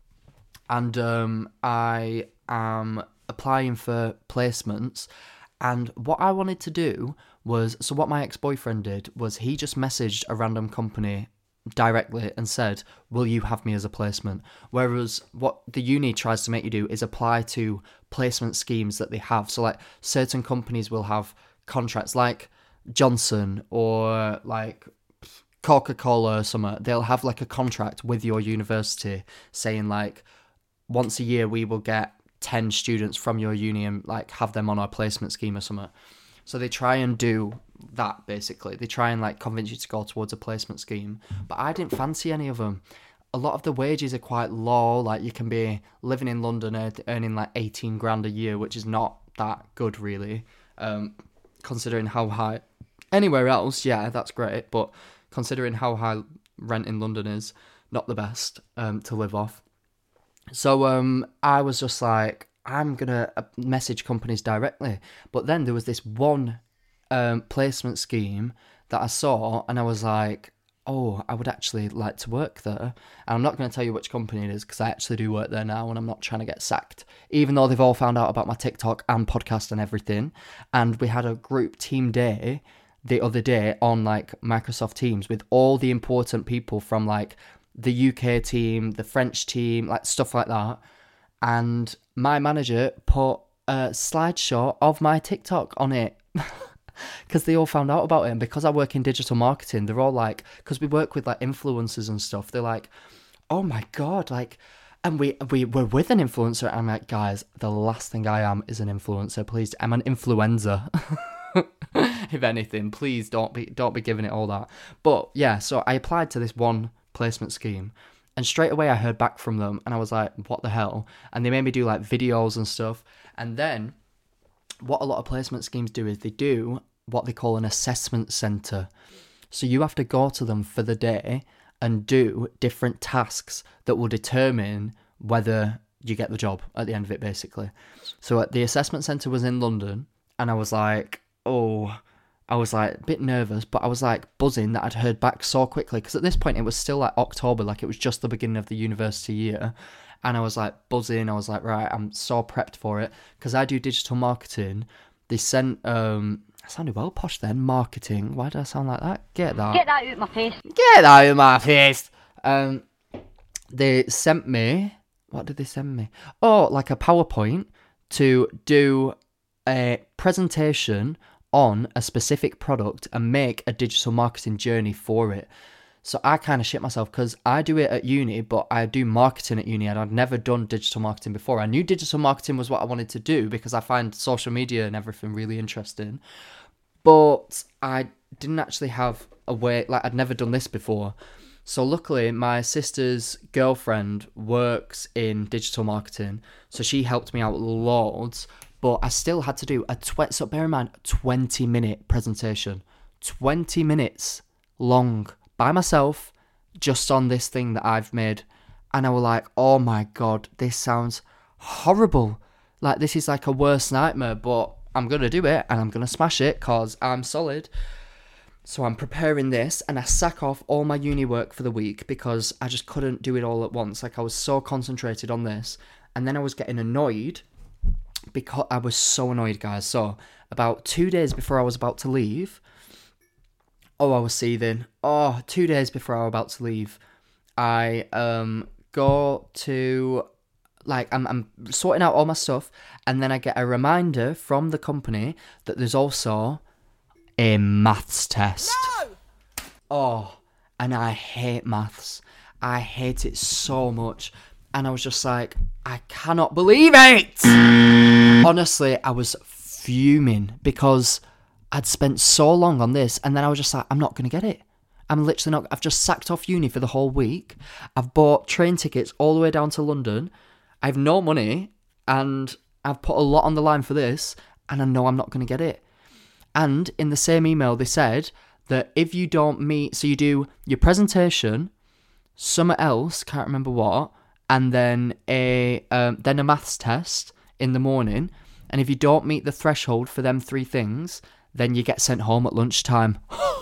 and um, I am applying for placements. And what I wanted to do was, so what my ex-boyfriend did was he just messaged a random company directly and said, "Will you have me as a placement?" Whereas what the uni tries to make you do is apply to placement schemes that they have. So like certain companies will have contracts like Johnson or like Coca-Cola or something. They'll have like a contract with your university saying like, once a year we will get ten students from your uni and like have them on our placement scheme or something. So they try and do that, basically. They try and like convince you to go towards a placement scheme. But I didn't fancy any of them. A lot of the wages are quite low. Like you can be living in London earning like eighteen grand a year, which is not that good really, um, considering how high. Anywhere else, yeah, that's great. But considering how high rent in London is, not the best um, to live off. So um, I was just like, I'm going to message companies directly. But then there was this one um, placement scheme that I saw, and I was like, oh, I would actually like to work there. And I'm not going to tell you which company it is, because I actually do work there now, and I'm not trying to get sacked. Even though they've all found out about my TikTok and podcast and everything. And we had a group team day the other day on like Microsoft Teams with all the important people from like the U K team, the French team, like stuff like that. And my manager put a slideshow of my TikTok on it because they all found out about it. And because I work in digital marketing, they're all like, because we work with like influencers and stuff, they're like, "Oh my God," like, and we, we were with an influencer. And I'm like, guys, the last thing I am is an influencer. Please, I'm an influencer. If anything, please don't be, don't be giving it all that. But yeah, so I applied to this one placement scheme, and straight away I heard back from them, and I was like, what the hell? And they made me do like videos and stuff. And then what a lot of placement schemes do is they do what they call an assessment center. So you have to go to them for the day and do different tasks that will determine whether you get the job at the end of it, basically. So the assessment center was in London, and I was like, oh, I was like a bit nervous, but I was like buzzing that I'd heard back so quickly, because at this point it was still like October, like it was just the beginning of the university year. And I was like buzzing. I was like, right, I'm so prepped for it, because I do digital marketing. They sent, um, I sounded well posh then, marketing. Why did I sound like that? Get that. Get that out of my face. Get that out of my face. Um, they sent me, what did they send me? Oh, like a PowerPoint to do a presentation on a specific product and make a digital marketing journey for it. So I kind of shit myself, because I do it at uni, but I do marketing at uni, and I'd never done digital marketing before. I knew digital marketing was what I wanted to do because I find social media and everything really interesting, but I didn't actually have a way, like I'd never done this before. So luckily my sister's girlfriend works in digital marketing, so she helped me out loads. But I still had to do a tw- so bear in mind, twenty minute presentation. twenty minutes long by myself just on this thing that I've made. And I was like, oh my God, this sounds horrible. Like, this is like a worst nightmare, but I'm going to do it and I'm going to smash it because I'm solid. So I'm preparing this and I sack off all my uni work for the week because I just couldn't do it all at once. Like, I was so concentrated on this. And then I was getting annoyed because I was so annoyed, guys. So about two days before I was about to leave, oh, I was seething. Oh, two days before I was about to leave, I um go to, like, I'm, I'm sorting out all my stuff, and then I get a reminder from the company that there's also a maths test. No! Oh, and I hate maths. I hate it so much. And I was just like, I cannot believe it! Honestly, I was fuming because I'd spent so long on this, and then I was just like, I'm not going to get it. I'm literally not. I've just sacked off uni for the whole week. I've bought train tickets all the way down to London. I have no money, and I've put a lot on the line for this, and I know I'm not going to get it. And in the same email, they said that if you don't meet, so you do your presentation, something else, can't remember what, and then a um, then a maths test in the morning, and if you don't meet the threshold for them three things, then you get sent home at lunchtime.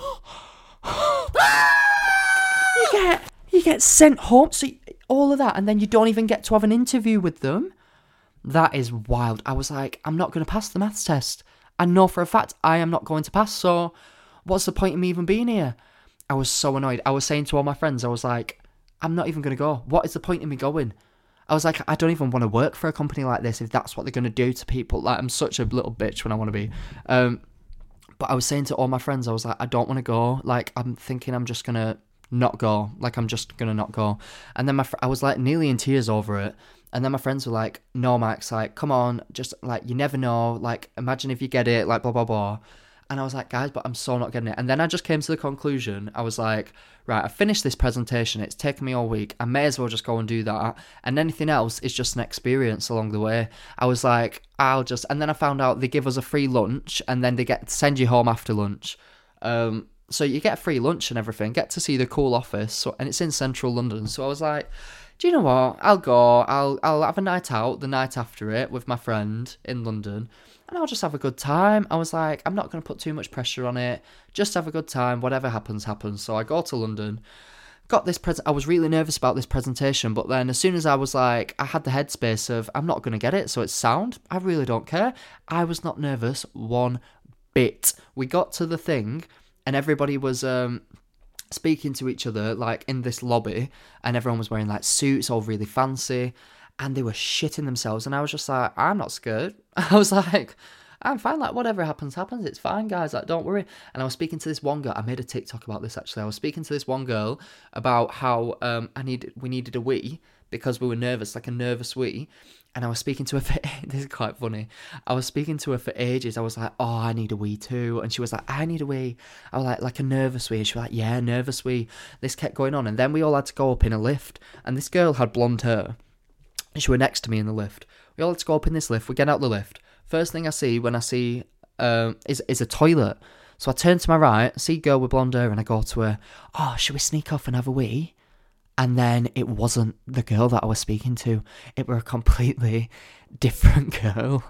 you get you get sent home, so all of that, and then you don't even get to have an interview with them. That is wild. I was like, I'm not going to pass the maths test. I know for a fact I am not going to pass, so what's the point of me even being here? I was so annoyed. I was saying to all my friends, I was like, I'm not even going to go. What is the point of me going? I was like, I don't even want to work for a company like this if that's what they're going to do to people. Like, I'm such a little bitch when I want to be. Um, but I was saying to all my friends, I was like, I don't want to go. Like, I'm thinking I'm just going to not go. Like, I'm just going to not go. And then my fr- I was like nearly in tears over it. And then my friends were like, no, Max, like, come on. Just, like, you never know. Like, imagine if you get it, like, blah, blah, blah. And I was like, guys, but I'm so not getting it. And then I just came to the conclusion. I was like, right, I finished this presentation. It's taken me all week. I may as well just go and do that. And anything else is just an experience along the way. I was like, I'll just... And then I found out they give us a free lunch, and then they get send you home after lunch. Um, so you get a free lunch and everything. Get to see the cool office. So, and it's in central London. So I was like, do you know what? I'll go. I'll I'll have a night out the night after it with my friend in London. And I'll just have a good time. I was like, I'm not going to put too much pressure on it. Just have a good time. Whatever happens, happens. So I go to London. Got this present. I was really nervous about this presentation. But then as soon as I was like, I had the headspace of, I'm not going to get it. So it's sound. I really don't care. I was not nervous one bit. We got to the thing and everybody was um, speaking to each other like in this lobby. And everyone was wearing like suits, all really fancy. And they were shitting themselves. And I was just like, I'm not scared. I was like, I'm fine. Like, whatever happens, happens. It's fine, guys. Like, don't worry. And I was speaking to this one girl. I made a TikTok about this, actually. I was speaking to this one girl about how um I need we needed a wee because we were nervous, like a nervous wee. And I was speaking to her for... This is quite funny. I was speaking to her for ages. I was like, oh, I need a wee too. And she was like, I need a wee. I was like, like a nervous wee. She was like, yeah, nervous wee. This kept going on. And then we all had to go up in a lift. And this girl had blonde hair. She were next to me in the lift. We all had to go up in this lift. We get out the lift. First thing I see when I see um, is is a toilet. So I turn to my right, see a girl with blonde hair, and I go to her. Oh, should we sneak off and have a wee? And then it wasn't the girl that I was speaking to. It were a completely different girl.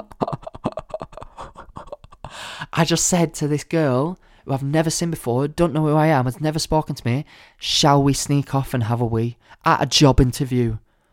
I just said to this girl, who I've never seen before, don't know who I am, has never spoken to me, shall we sneak off and have a wee? At a job interview.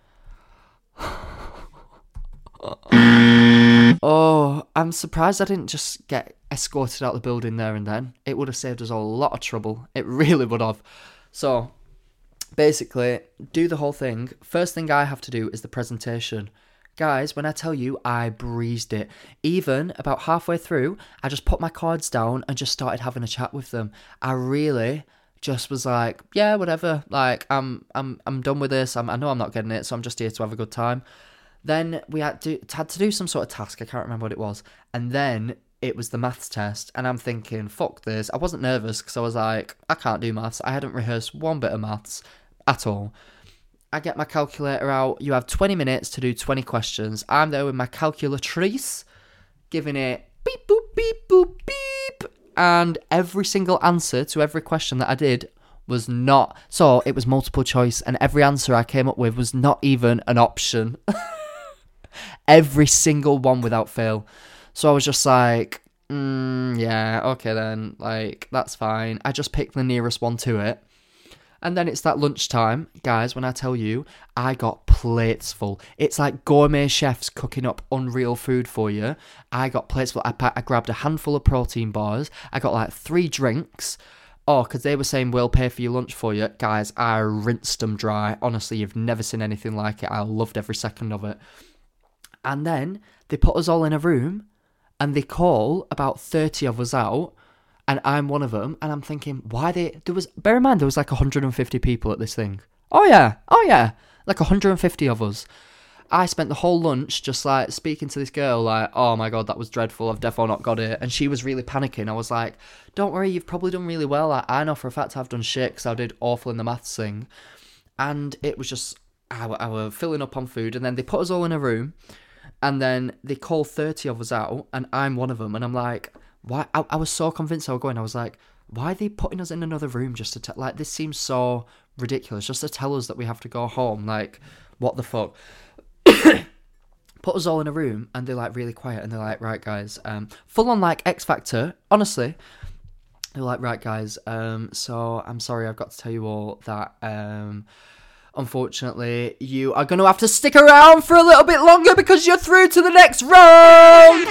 Oh, I'm surprised I didn't just get escorted out the building there and then. It would have saved us a lot of trouble. It really would have. So, basically, do the whole thing. First thing I have to do is the presentation. Guys, when I tell you, I breezed it. Even about halfway through, I just put my cards down and just started having a chat with them. I really just was like, yeah, whatever. Like, I'm I'm I'm done with this. I'm, I know I'm not getting it, so I'm just here to have a good time. Then we had to, had to do some sort of task. I can't remember what it was. And then it was the maths test. And I'm thinking, fuck this. I wasn't nervous because I was like, I can't do maths. I hadn't rehearsed one bit of maths at all. I get my calculator out. You have twenty minutes to do twenty questions. I'm there with my calculatrice, giving it beep, boop, beep, boop, beep. and every single answer to every question that I did was not. So it was multiple choice, and every answer I came up with was not even an option. Every single one without fail. So I was just like, mm, yeah, okay then, like, that's fine. I just picked the nearest one to it. And then it's that lunchtime, guys, when I tell you, I got plates full. It's like gourmet chefs cooking up unreal food for you. I got plates full. I, I grabbed a handful of protein bars. I got like three drinks. Oh, because they were saying, we'll pay for your lunch for you. Guys, I rinsed them dry. Honestly, you've never seen anything like it. I loved every second of it. And then they put us all in a room and they call about thirty of us out. And I'm one of them, and I'm thinking, why they... There was... Bear in mind, there was like one hundred fifty people at this thing. Oh, yeah. Oh, yeah. Like one hundred fifty of us. I spent the whole lunch just, like, speaking to this girl, like, oh, my God, that was dreadful. I've definitely not got it. And she was really panicking. I was like, don't worry, you've probably done really well. I, I know for a fact I've done shit, because I did awful in the maths thing. And it was just... I, I were filling up on food, and then they put us all in a room, and then they call thirty of us out, and I'm one of them, and I'm like... Why? I, I was so convinced I was going. I was like, why are they putting us in another room just to tell? Like, this seems so ridiculous. Just to tell us that we have to go home. Like, what the fuck? Put us all in a room, and they're like really quiet, and they're like, right, guys, um, full on like X Factor. Honestly, they're like, right, guys. Um, so I'm sorry, I've got to tell you all that. Um. Unfortunately, you are going to have to stick around for a little bit longer because you're through to the next round.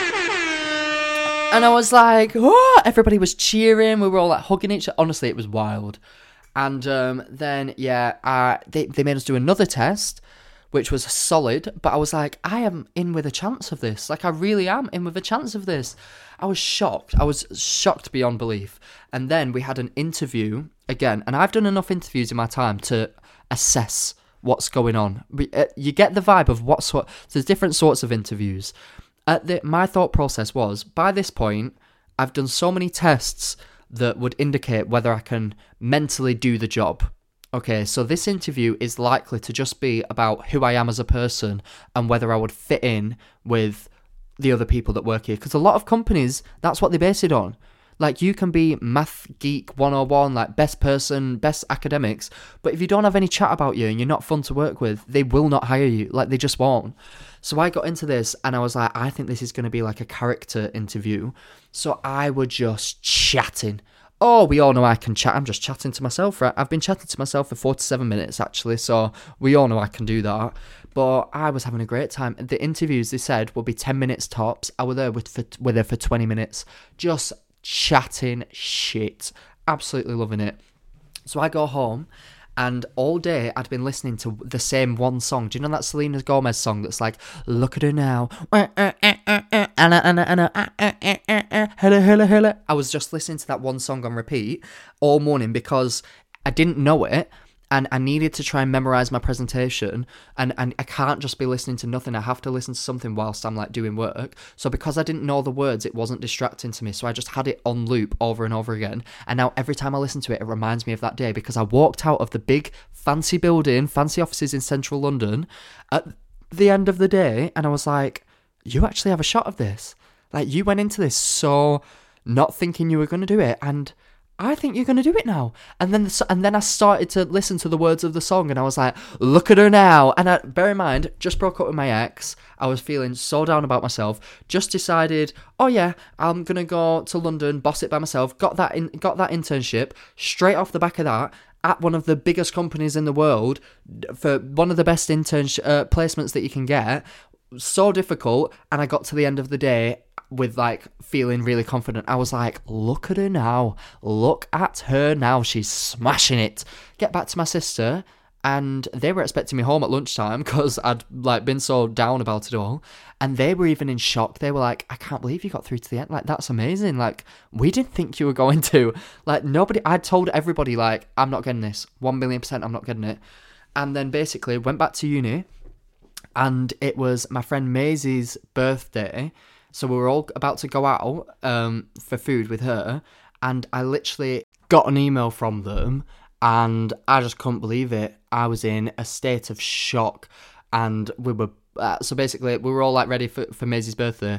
And I was like, oh, everybody was cheering. We were all like hugging each other. Honestly, it was wild. And um, then, yeah, uh, they, they made us do another test, which was solid. But I was like, I am in with a chance of this. Like, I really am in with a chance of this. I was shocked. I was shocked beyond belief. And then we had an interview again. And I've done enough interviews in my time to assess what's going on. You get the vibe of what sort... There's different sorts of interviews. At the, my thought process was, by this point, I've done so many tests that would indicate whether I can mentally do the job. Okay, so this interview is likely to just be about who I am as a person and whether I would fit in with the other people that work here. Because a lot of companies, that's what they base it on. Like, you can be math geek one oh one, like best person, best academics, but if you don't have any chat about you and you're not fun to work with, they will not hire you. Like, they just won't. So I got into this and I was like, I think this is going to be like a character interview. So I was just chatting. Oh, we all know I can chat. I'm just chatting to myself, right? I've been chatting to myself for forty-seven minutes, actually, so we all know I can do that. But I was having a great time. The interviews, they said, will be ten minutes tops. I was there with, for, with her for twenty minutes. Just chatting shit. Absolutely loving it. So I go home, and all day I'd been listening to the same one song. Do you know that Selena Gomez song that's like, look at her now, Anna, Anna, Anna, hello, hello, hello. I was just listening to that one song on repeat all morning because I didn't know it, and I needed to try and memorize my presentation, and, and I can't just be listening to nothing. I have to listen to something whilst I'm like doing work. So because I didn't know the words, it wasn't distracting to me. So I just had it on loop over and over again. And now every time I listen to it, it reminds me of that day, because I walked out of the big fancy building, fancy offices in central London at the end of the day, and I was like, you actually have a shot of this. Like, you went into this so not thinking you were going to do it, and I think you're going to do it now. And then the, and then I started to listen to the words of the song, and I was like, look at her now. And I, bear in mind, just broke up with my ex. I was feeling so down about myself. Just decided, oh yeah, I'm going to go to London, boss it by myself. Got that in, got that internship straight off the back of that at one of the biggest companies in the world for one of the best intern uh, placements that you can get. So difficult. And I got to the end of the day with like feeling really confident. I was like, look at her now. Look at her now. She's smashing it. Get back to my sister, and they were expecting me home at lunchtime because I'd like been so down about it all. And they were even in shock. They were like, I can't believe you got through to the end. Like, that's amazing. Like, we didn't think you were going to. Like, nobody, I told everybody, like, I'm not getting this. One million percent I'm not getting it. And then basically went back to uni, and it was my friend Maisie's birthday. So we were all about to go out um, for food with her, and I literally got an email from them, and I just couldn't believe it. I was in a state of shock, and we were uh, so basically we were all like ready for, for Maisie's birthday,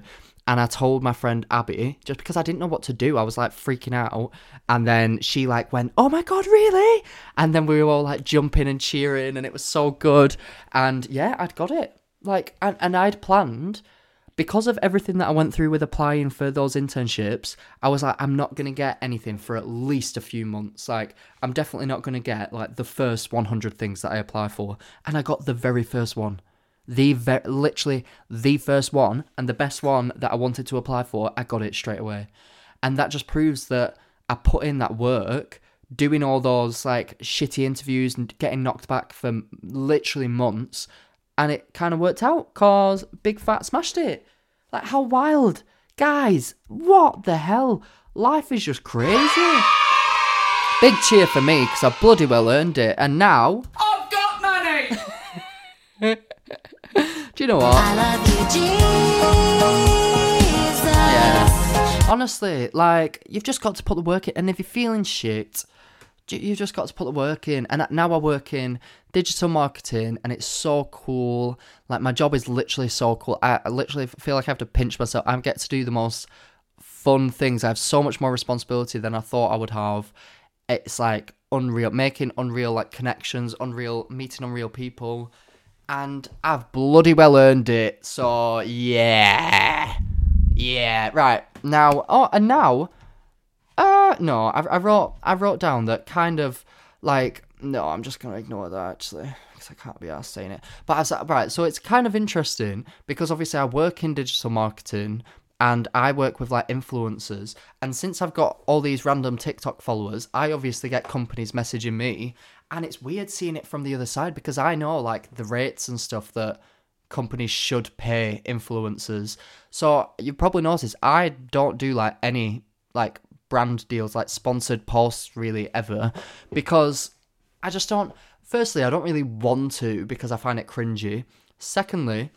And I told my friend Abby, just because I didn't know what to do. I was like freaking out. And then she like went, oh my God, really? And then we were all like jumping and cheering and it was so good. And yeah, I'd got it. Like, and, and I'd planned, because of everything that I went through with applying for those internships, I was like, I'm not going to get anything for at least a few months. Like, I'm definitely not going to get like the first one hundred things that I apply for. And I got the very first one. The ve- literally the first one, and the best one that I wanted to apply for, I got it straight away. And that just proves that I put in that work, doing all those like shitty interviews and getting knocked back for literally months, and it kind of worked out because Big Fat smashed it. Like, how wild. Guys, what the hell? Life is just crazy. Big cheer for me because I bloody well earned it. And now... I've got money! Do you know what? I love you, Jesus. Yeah. Honestly, like, you've just got to put the work in. And if you're feeling shit, you've just got to put the work in. And now I work in digital marketing and it's so cool. Like, my job is literally so cool. I, I literally feel like I have to pinch myself. I get to do the most fun things. I have so much more responsibility than I thought I would have. It's like unreal, making unreal like connections, unreal, meeting unreal people. And I've bloody well earned it. So, yeah. Yeah, right. Now, oh, and now, uh, no, I, I wrote, I wrote down that kind of, like, no, I'm just going to ignore that, actually, because I can't be arsed saying it. But, I was like, right, so it's kind of interesting, because obviously I work in digital marketing, and I work with, like, influencers, and since I've got all these random TikTok followers, I obviously get companies messaging me. And it's weird seeing it from the other side because I know, like, the rates and stuff that companies should pay influencers. So you probably noticed I don't do, like, any, like, brand deals, like, sponsored posts really ever because I just don't... Firstly, I don't really want to because I find it cringy. Secondly,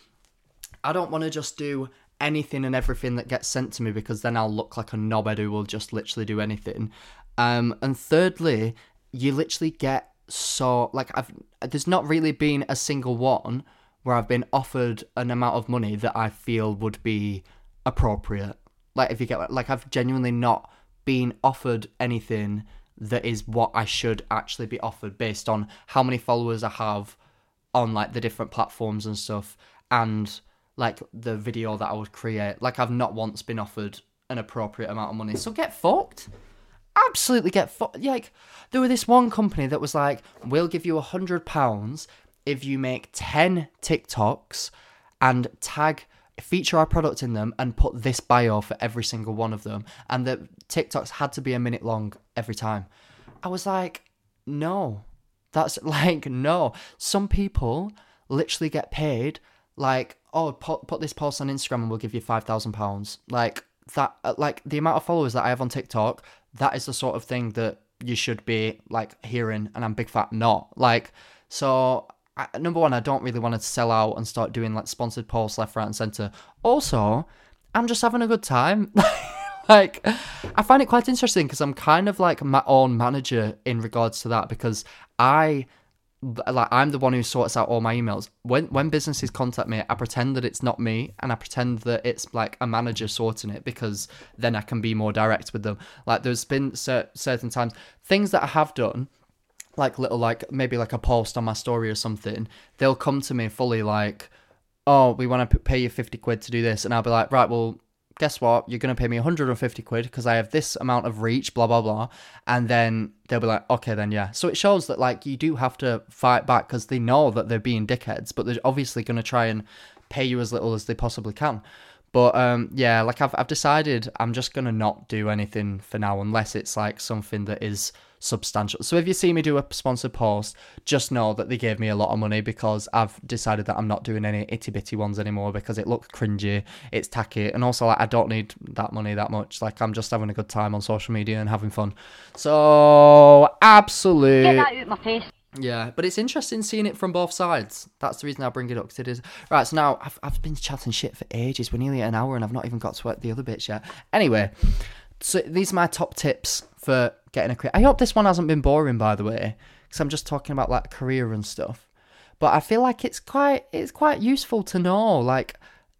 I don't want to just do anything and everything that gets sent to me because then I'll look like a knobhead who will just literally do anything. Um, and thirdly, you literally get... So, like, I've there's not really been a single one where I've been offered an amount of money that I feel would be appropriate. Like, if you get, like, I've genuinely not been offered anything that is what I should actually be offered based on how many followers I have on, like, the different platforms and stuff, and, like, the video that I would create. Like, I've not once been offered an appropriate amount of money. So get fucked. Absolutely get fucked. Like, there were this one company that was like, we'll give you a hundred pounds if you make ten TikToks and tag, feature our product in them and put this bio for every single one of them. And the TikToks had to be a minute long every time. I was like, no, that's like, no. Some people literally get paid like, oh, put, put this post on Instagram and we'll give you five thousand pounds. Like, that, like, the amount of followers that I have on TikTok, that is the sort of thing that you should be, like, hearing, and I'm big fat not. Like, so, I, number one, I don't really want to sell out and start doing, like, sponsored posts left, right, and centre. Also, I'm just having a good time. Like, I find it quite interesting because I'm kind of, like, my own manager in regards to that because I... like, I'm the one who sorts out all my emails. When when businesses contact me, I pretend that it's not me, and I pretend that it's like a manager sorting it because then I can be more direct with them. Like, there's been cer- certain times, things that I have done, like little, like maybe like a post on my story or something, they'll come to me fully like, oh, we want to pay you fifty quid to do this, and I'll be like, right, well, guess what? You're going to pay me one hundred fifty quid because I have this amount of reach, blah, blah, blah. And then they'll be like, okay, then yeah. So it shows that, like, you do have to fight back because they know that they're being dickheads, but they're obviously going to try and pay you as little as they possibly can. But, um, yeah, like, I've, I've decided I'm just going to not do anything for now unless it's, like, something that is substantial. So if you see me do a sponsored post, just know that they gave me a lot of money because I've decided that I'm not doing any itty bitty ones anymore because it looks cringy, it's tacky, and also, like, I don't need that money that much. Like, I'm just having a good time on social media and having fun. So, absolute... Get that out of my face. Yeah, but it's interesting seeing it from both sides. That's the reason I bring it up, because it is... Right, so now, I've, I've been chatting shit for ages. We're nearly at an hour and I've not even got to the other bits yet. Anyway, so these are my top tips for getting a career. I hope this one hasn't been boring, by the way, because I'm just talking about, like, career and stuff. But I feel like it's quite it's quite useful to know, like,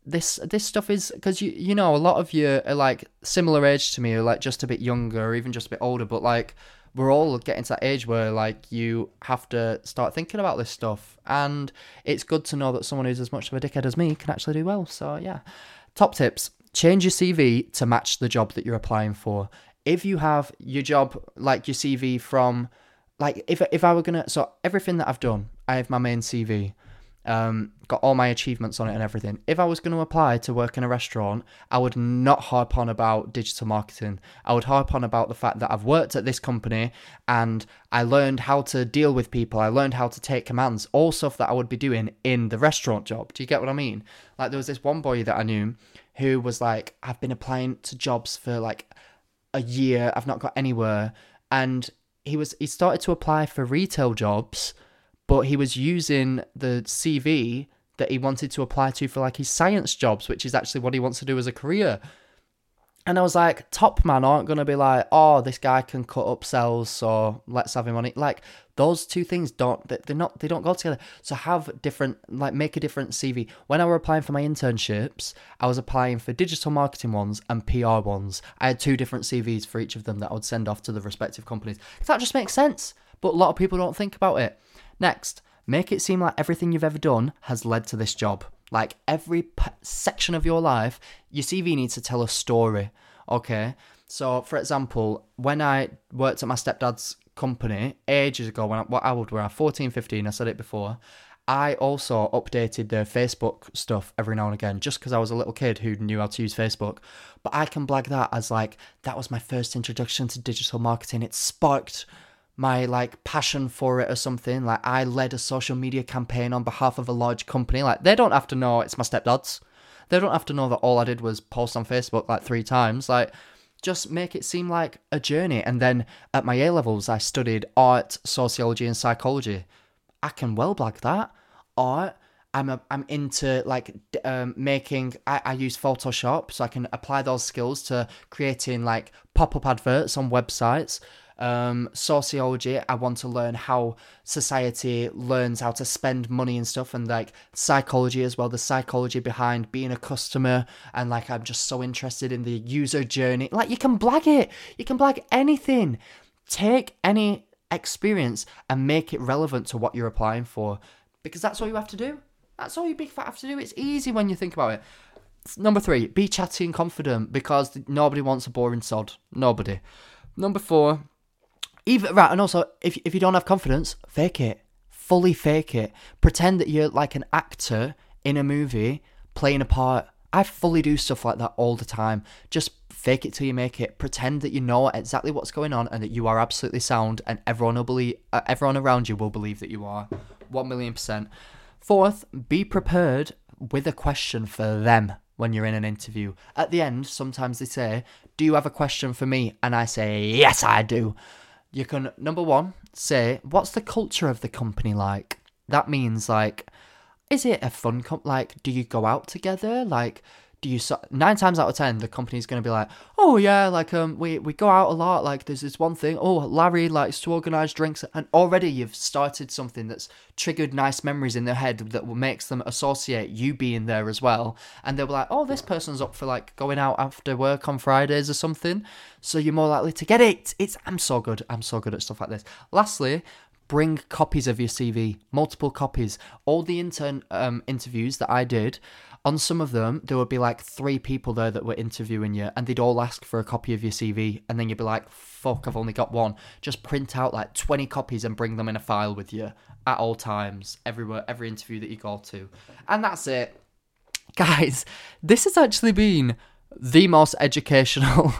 this this stuff is because you you know a lot of you are like similar age to me, or like just a bit younger, or even just a bit older. But like we're all getting to that age where like you have to start thinking about this stuff, and it's good to know that someone who's as much of a dickhead as me can actually do well. So yeah, top tips: change your C V to match the job that you're applying for. If you have your job, like your C V from, like if if I were gonna, so everything that I've done, I have my main C V. Um, got all my achievements on it and everything. If I was going to apply to work in a restaurant, I would not harp on about digital marketing. I would harp on about the fact that I've worked at this company and I learned how to deal with people. I learned how to take commands, all stuff that I would be doing in the restaurant job. Do you get what I mean? Like there was this one boy that I knew who was like, I've been applying to jobs for like a year. I've not got anywhere. And he was, he started to apply for retail jobs, but he was using the C V that he wanted to apply to for like his science jobs, which is actually what he wants to do as a career. And I was like, top man aren't going to be like, oh, this guy can cut up cells, so let's have him on it. Like those two things don't, they're not, they don't go together. So have different, like make a different C V. When I were applying for my internships, I was applying for digital marketing ones and P R ones. I had two different C Vs for each of them that I would send off to the respective companies. That just makes sense. But a lot of people don't think about it. Next, make it seem like everything you've ever done has led to this job. Like every p- section of your life, your C V needs to tell a story, okay? So, for example, when I worked at my stepdad's company ages ago, when I, what I would were fourteen, fifteen, I said it before, I also updated their Facebook stuff every now and again, just because I was a little kid who knew how to use Facebook. But I can blag that as like, that was my first introduction to digital marketing. It sparked my like passion for it or something. Like I led a social media campaign on behalf of a large company. Like they don't have to know it's my stepdad's. They don't have to know that all I did was post on Facebook like three times. Like just make it seem like a journey. And then at my A levels, I studied art, sociology and psychology. I can well blag that. Art, I'm a, I'm into like um, making, I, I use Photoshop so I can apply those skills to creating like pop-up adverts on websites. Um, sociology, I want to learn how society learns how to spend money and stuff, and like psychology as well, the psychology behind being a customer, and like I'm just so interested in the user journey. Like you can blag it, you can blag anything. Take any experience and make it relevant to what you're applying for, because that's all you have to do. That's all you big fat have to do. It's easy when you think about it. Number three, be chatty and confident, because nobody wants a boring sod. Nobody. Number four, Even right, and also if if you don't have confidence, fake it, fully fake it. Pretend that you're like an actor in a movie playing a part. I fully do stuff like that all the time. Just fake it till you make it. Pretend that you know exactly what's going on and that you are absolutely sound, and everyone will believe. Uh, everyone around you will believe that you are. One million percent. Fourth, be prepared with a question for them when you're in an interview. At the end, sometimes they say, "Do you have a question for me?" And I say, "Yes, I do." You can, number one, say, what's the culture of the company like? That means, like, is it a fun comp? Like, do you go out together? Like, do you, so- nine times out of ten, the company's going to be like, oh, yeah, like, um, we, we go out a lot. Like, there's this one thing. Oh, Larry likes to organise drinks. And already you've started something that's triggered nice memories in their head that makes them associate you being there as well. And they'll be like, oh, this person's up for, like, going out after work on Fridays or something. So you're more likely to get it. It's, I'm so good. I'm so good at stuff like this. Lastly, bring copies of your C V, multiple copies. All the intern um, interviews that I did, on some of them, there would be like three people there that were interviewing you, and they'd all ask for a copy of your C V, and then you'd be like, fuck, I've only got one. Just print out like twenty copies and bring them in a file with you at all times, everywhere, every interview that you go to. And that's it. Guys, this has actually been the most educational.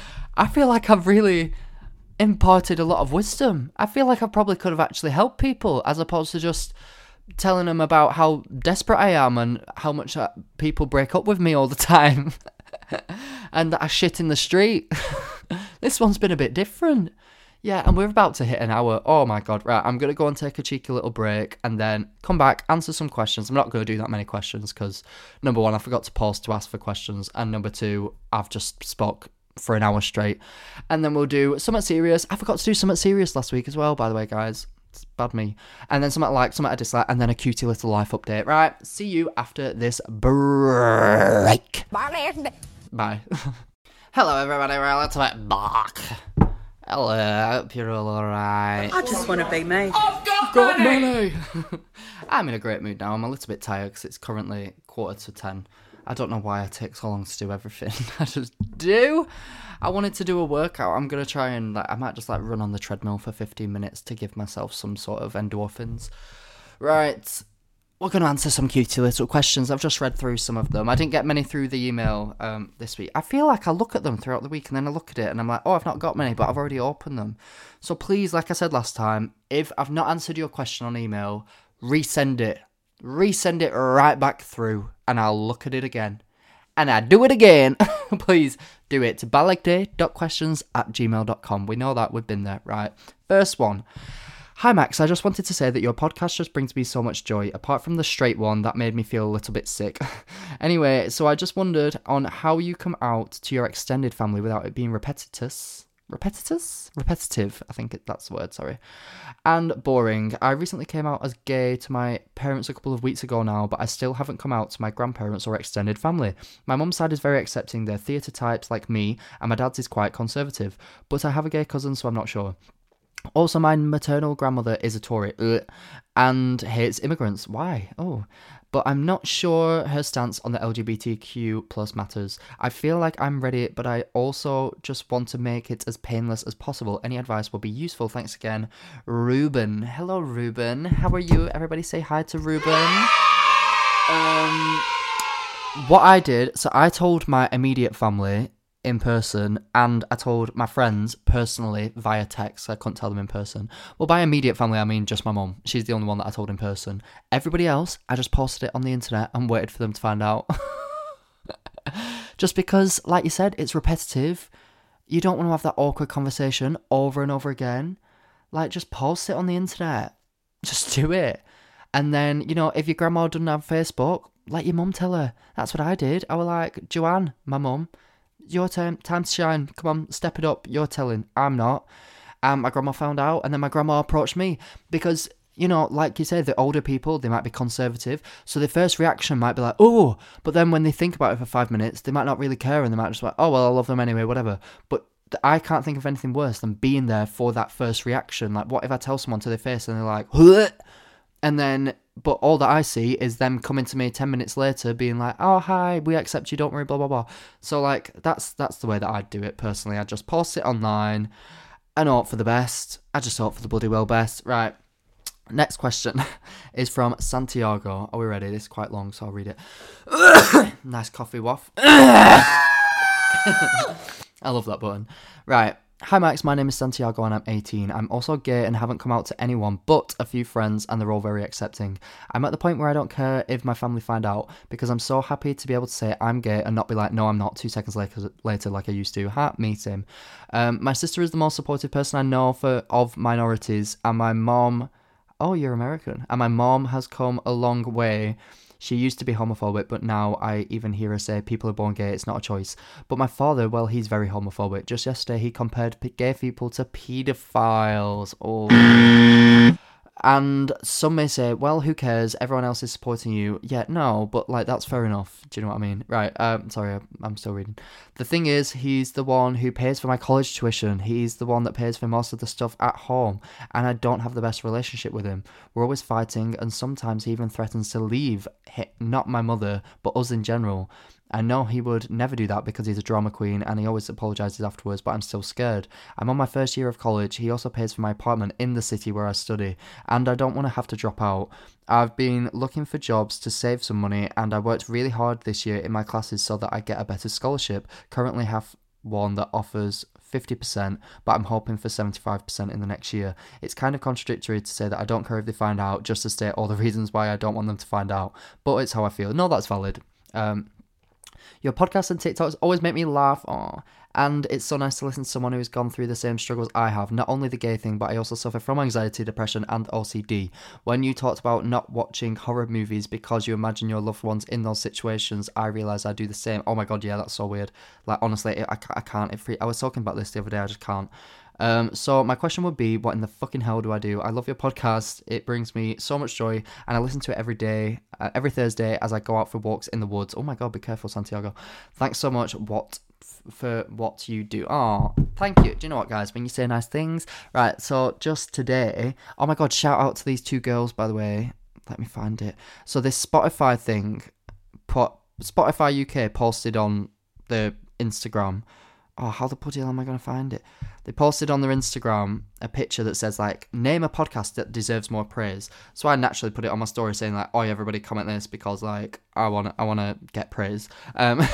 I feel like I've really imparted a lot of wisdom. I feel like I probably could have actually helped people, as opposed to just telling them about how desperate I am and how much uh, people break up with me all the time and that I shit in the street. This one's been a bit different. Yeah, and we're about to hit an hour. Oh my god, right, I'm going to go and take a cheeky little break and then come back, answer some questions. I'm not going to do that many questions because, number one, I forgot to pause to ask for questions, and number two, I've just spoke for an hour straight. And then we'll do something serious. I forgot to do something serious last week as well, by the way, guys. It's bad me. And then something I like, something I dislike, and then a cutie little life update. Right, see you after this break. Bye. Hello everybody, we're a little bit back. Hello, I hope you're all alright. I just want to be me. I've got, Got money. money! I'm in a great mood now. I'm a little bit tired because it's currently quarter to ten. I don't know why I take so long to do everything. I just do. I wanted to do a workout. I'm going to try and, like, I might just, like, run on the treadmill for fifteen minutes to give myself some sort of endorphins. Right. We're going to answer some cutie little questions. I've just read through some of them. I didn't get many through the email um, this week. I feel like I look at them throughout the week and then I look at it and I'm like, oh, I've not got many, but I've already opened them. So please, like I said last time, if I've not answered your question on email, resend it. Resend it right back through and I'll look at it again. And I do it again. Please do it to balagday dot questions at gmail dot com. We know that. We've been there. Right. First one. Hi Max, I just wanted to say that your podcast just brings me so much joy, apart from the straight one that made me feel a little bit sick. Anyway, so I just wondered on how you come out to your extended family without it being repetitious. Repetitious? Repetitive, I think that's the word, sorry. And boring. I recently came out as gay to my parents a couple of weeks ago now, but I still haven't come out to my grandparents or extended family. My mum's side is very accepting, they're theatre types like me, and my dad's is quite conservative. But I have a gay cousin, so I'm not sure. Also, my maternal grandmother is a Tory ugh, and hates immigrants. Why? Oh. But I'm not sure her stance on the L G B T Q plus matters. I feel like I'm ready, but I also just want to make it as painless as possible. Any advice will be useful. Thanks again, Ruben. Hello, Ruben. How are you? Everybody say hi to Ruben. Um, what I did, so I told my immediate family in person, and I told my friends personally via text. I couldn't tell them in person. Well, by immediate family, I mean just my mum. She's the only one that I told in person. Everybody else, I just posted it on the internet and waited for them to find out. Just because, like you said, it's repetitive. You don't want to have that awkward conversation over and over again. Like, just post it on the internet. Just do it. And then, you know, if your grandma doesn't have Facebook, let your mum tell her. That's what I did. I was like, Joanne, my mum, your time, time to shine. Come on, step it up. You're telling. I'm not. And my grandma found out, and then my grandma approached me because, you know, like you said, the older people, they might be conservative, so their first reaction might be like, oh, but then when they think about it for five minutes, they might not really care, and they might just be like, oh, well, I love them anyway, whatever. But I can't think of anything worse than being there for that first reaction. Like, what if I tell someone to their face and they're like, huh? And then, but all that I see is them coming to me ten minutes later being like, oh, hi, we accept you, don't worry, blah, blah, blah. So, like, that's that's the way that I'd do it, personally. I'd just post it online and hope for the best. I just hope for the bloody well best. Right. Next question is from Santiago. Are we ready? This is quite long, so I'll read it. Nice coffee waff. I love that button. Right. Hi Max, my name is Santiago and I'm eighteen. I'm also gay and haven't come out to anyone but a few friends, and they're all very accepting. I'm at the point where I don't care if my family find out because I'm so happy to be able to say I'm gay and not be like, no, I'm not, two seconds later, later like I used to. Ha, me same. Um, my sister is the most supportive person I know for of minorities, and my mom... Oh, you're American. And my mom has come a long way. She used to be homophobic, but now I even hear her say people are born gay, it's not a choice. But my father, well, he's very homophobic. Just yesterday, he compared gay people to paedophiles. Oh. And some may say, well, who cares? Everyone else is supporting you. Yeah, no, but, like, that's fair enough. Do you know what I mean? Right, um, sorry, I'm still reading. The thing is, he's the one who pays for my college tuition. He's the one that pays for most of the stuff at home. And I don't have the best relationship with him. We're always fighting, and sometimes he even threatens to leave. Not my mother, but us in general. I know he would never do that because he's a drama queen and he always apologises afterwards, but I'm still scared. I'm on my first year of college. He also pays for my apartment in the city where I study, and I don't want to have to drop out. I've been looking for jobs to save some money, and I worked really hard this year in my classes so that I get a better scholarship. Currently have one that offers fifty percent, but I'm hoping for seventy-five percent in the next year. It's kind of contradictory to say that I don't care if they find out, just to state all the reasons why I don't want them to find out, but it's how I feel. No, that's valid. Um... Your podcasts and TikToks always make me laugh, aww. And it's so nice to listen to someone who's gone through the same struggles I have. Not only the gay thing, but I also suffer from anxiety, depression, and O C D. When you talked about not watching horror movies because you imagine your loved ones in those situations, I realised I do the same. Oh my god, yeah, that's so weird. Like, honestly, I, I can't. It free- I was talking about this the other day, I just can't. Um, so my question would be, what in the fucking hell do I do? I love your podcast. It brings me so much joy, and I listen to it every day, uh, every Thursday as I go out for walks in the woods. Oh my God, be careful, Santiago. Thanks so much. What for what you do. Oh, thank you. Do you know what, guys? When you say nice things, right? So just today, oh my God, shout out to these two girls, by the way. Let me find it. So this Spotify thing, put Spotify U K posted on the Instagram. Oh, how the bloody hell am I going to find it? They posted on their Instagram a picture that says, like, name a podcast that deserves more praise. So I naturally put it on my story saying, like, oh, everybody comment this because, like, I want I want to get praise. Um,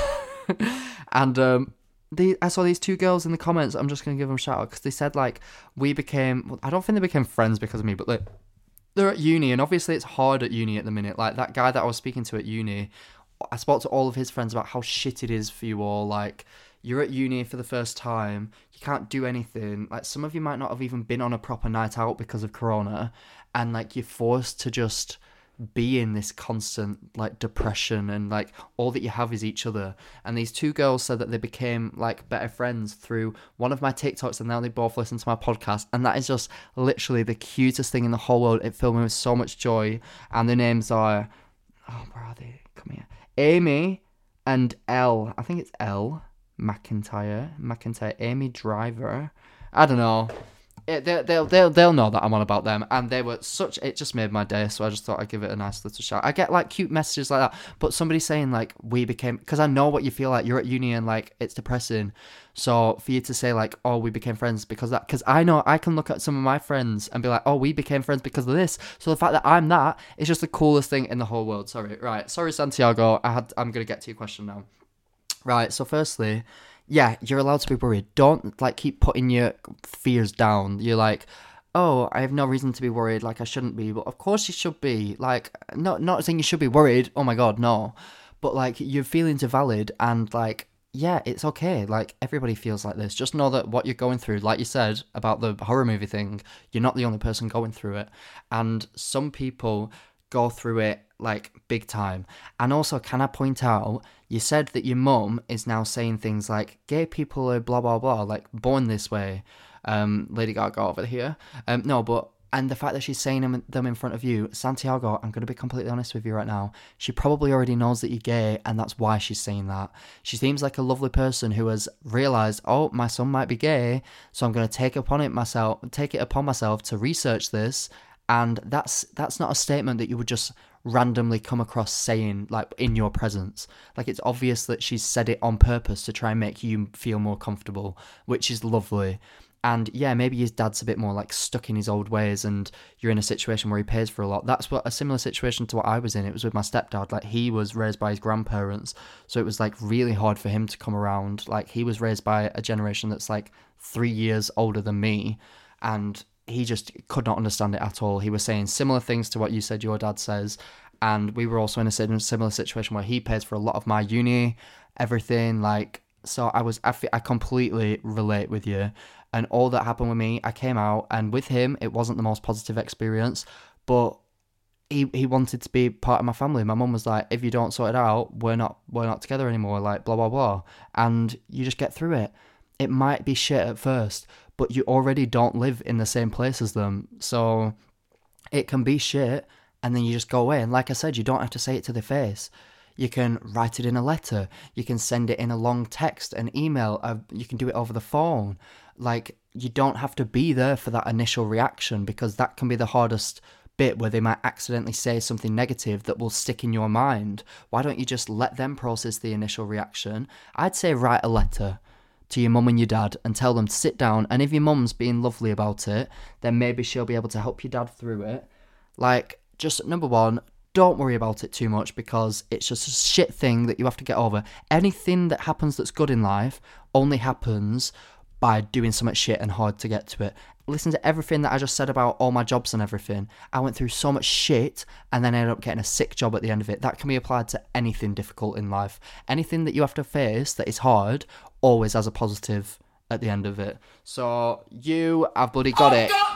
and um, the, I saw these two girls in the comments. I'm just going to give them a shout out because they said, like, we became, well, I don't think they became friends because of me, but like, they're at uni, and obviously it's hard at uni at the minute. Like, that guy that I was speaking to at uni, I spoke to all of his friends about how shit it is for you all. Like, you're at uni for the first time, you can't do anything. Like, some of you might not have even been on a proper night out because of Corona, and, like, you're forced to just be in this constant, like, depression, and, like, all that you have is each other. And these two girls said that they became, like, better friends through one of my TikToks, and now they both listen to my podcast, and that is just literally the cutest thing in the whole world. It filled me with so much joy. And their names are, oh, where are they? Come here. Amy and Elle. I think it's Elle McIntyre. McIntyre. Amy Driver. I don't know. It, they, they'll they'll they'll know that I'm on about them, and they were such. It just made my day, so I just thought I'd give it a nice little shout. I get, like, cute messages like that, but somebody saying, like, we became, because I know what you feel like. You're at uni and, like, it's depressing. So for you to say, like, oh, we became friends because of that, because I know I can look at some of my friends and be like, oh, we became friends because of this. So the fact that I'm that is just the coolest thing in the whole world. Sorry, right? Sorry, Santiago. I had. I'm gonna get to your question now. Right. So firstly, yeah, you're allowed to be worried. Don't, like, keep putting your fears down. You're like, oh, I have no reason to be worried, like, I shouldn't be. But of course you should be. Like, not not saying you should be worried. Oh my God, no. But, like, your feelings are valid, and, like, yeah, it's okay. Like, everybody feels like this. Just know that what you're going through, like you said about the horror movie thing, you're not the only person going through it. And some people go through it, like, big time. And also, can I point out, you said that your mum is now saying things like, gay people are blah, blah, blah, like, born this way. Um, Lady Gaga over here. Um, no, but, and the fact that she's saying them, them in front of you, Santiago, I'm going to be completely honest with you right now. She probably already knows that you're gay, and that's why she's saying that. She seems like a lovely person who has realised, oh, my son might be gay, so I'm going to take upon it myself, take it upon myself to research this. And that's that's not a statement that you would just randomly come across saying, like, in your presence. Like, it's obvious that she's said it on purpose to try and make you feel more comfortable, which is lovely. And yeah, maybe his dad's a bit more, like, stuck in his old ways, and you're in a situation where he pays for a lot. That's what a similar situation to what I was in. It was with my stepdad. Like, he was raised by his grandparents, so it was, like, really hard for him to come around. Like, he was raised by a generation that's, like, three years older than me, and he just could not understand it at all. He was saying similar things to what you said your dad says, and we were also in a similar situation where he pays for a lot of my uni, everything, like, so I was, I, I completely relate with you. And all that happened with me, I came out, and with him, it wasn't the most positive experience, but he he wanted to be part of my family. My mum was like, if you don't sort it out, we're not we're not together anymore, like, blah, blah, blah. And you just get through it. It might be shit at first, but you already don't live in the same place as them. So it can be shit, and then you just go away. And like I said, you don't have to say it to their face. You can write it in a letter. You can send it in a long text, an email. Uh, you can do it over the phone. Like, you don't have to be there for that initial reaction, because that can be the hardest bit, where they might accidentally say something negative that will stick in your mind. Why don't you just let them process the initial reaction? I'd say write a letter to your mum and your dad and tell them to sit down, and if your mum's being lovely about it, then maybe she'll be able to help your dad through it. Like, just number one, don't worry about it too much, because it's just a shit thing that you have to get over. Anything that happens that's good in life only happens by doing something shit and hard to get to it. Listen to everything that I just said about all my jobs and everything. I went through so much shit, and then I ended up getting a sick job at the end of it. That can be applied to anything difficult in life. Anything that you have to face that is hard always has a positive at the end of it. So you have bloody got I've it. got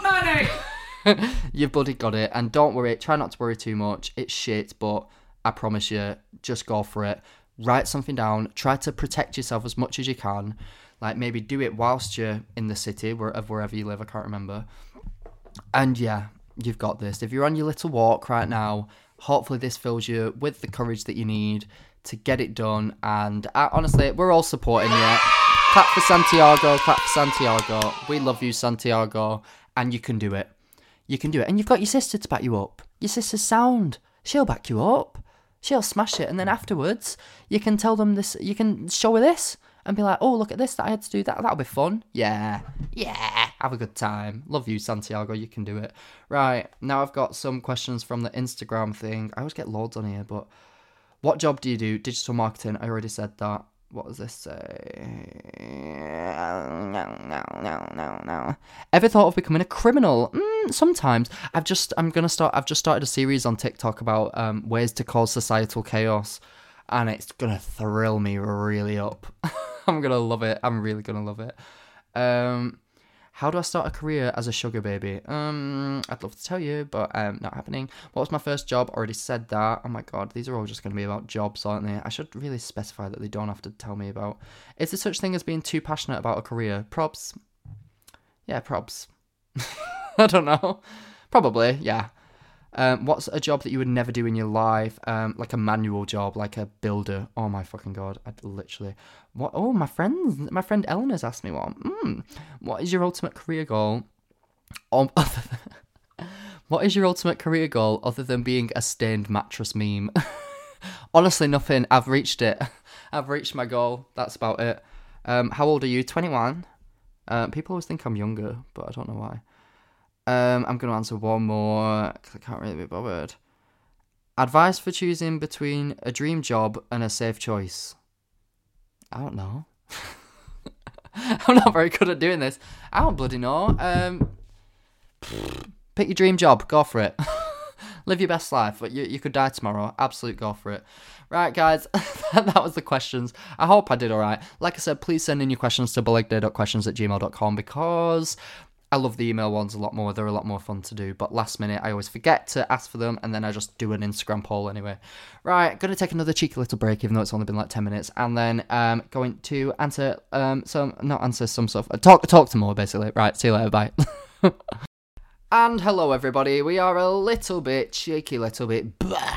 money! You've bloody got it. And don't worry, try not to worry too much. It's shit, but I promise you, just go for it. Write something down. Try to protect yourself as much as you can. Like, maybe do it whilst you're in the city, where, of wherever you live, I can't remember. And yeah, you've got this. If you're on your little walk right now, hopefully this fills you with the courage that you need to get it done. And uh, honestly, we're all supporting you. Clap for Santiago, clap for Santiago. We love you, Santiago. And you can do it. You can do it. And you've got your sister to back you up. Your sister's sound. She'll back you up. She'll smash it. And then afterwards, you can tell them this, you can show her this and be like, oh, look at this that I had to do. That, that'll be fun. Yeah. Yeah. Have a good time. Love you, Santiago. You can do it. Right. Now I've got some questions from the Instagram thing. I always get loads on here, but what job do you do? Digital marketing. I already said that. What does this say? No, no, no, no, no. Ever thought of becoming a criminal? Mm, sometimes. I've just, I'm gonna start. I've just started a series on TikTok about um, ways to cause societal chaos, and it's gonna thrill me really up. I'm gonna love it. I'm really gonna love it. Um, how do I start a career as a sugar baby? Um, I'd love to tell you, but um, not happening. What was my first job? Already said that. Oh my god, these are all just going to be about jobs, aren't they? I should really specify that they don't have to tell me about. Is there such thing as being too passionate about a career? Probs. Yeah, probs. I don't know. Probably, yeah. Um, what's a job that you would never do in your life? Um, like a manual job, like a builder. Oh my fucking god! I'd literally. What? Oh, my friend, my friend Eleanor's asked me one. Mm, what is your ultimate career goal? Um, what is your ultimate career goal other than being a stained mattress meme? Honestly, nothing. I've reached it. I've reached my goal. That's about it. Um, how old are you? twenty-one. Uh, people always think I'm younger, but I don't know why. Um, I'm going to answer one more, because I can't really be bothered. Advice for choosing between a dream job and a safe choice? I don't know. I'm not very good at doing this. I don't bloody know. Um, pick your dream job. Go for it. Live your best life. But you, you could die tomorrow. Absolute go for it. Right, guys. That was the questions. I hope I did all right. Like I said, please send in your questions to belegday dot questions at gmail dot com, because I love the email ones a lot more. They're a lot more fun to do. But last minute, I always forget to ask for them, and then I just do an Instagram poll anyway. Right, going to take another cheeky little break, even though it's only been like ten minutes. And then um, going to answer um some, not answer some stuff. Uh, talk, talk to more, basically. Right, see you later. Bye. And hello, everybody. We are a little bit cheeky, little bit...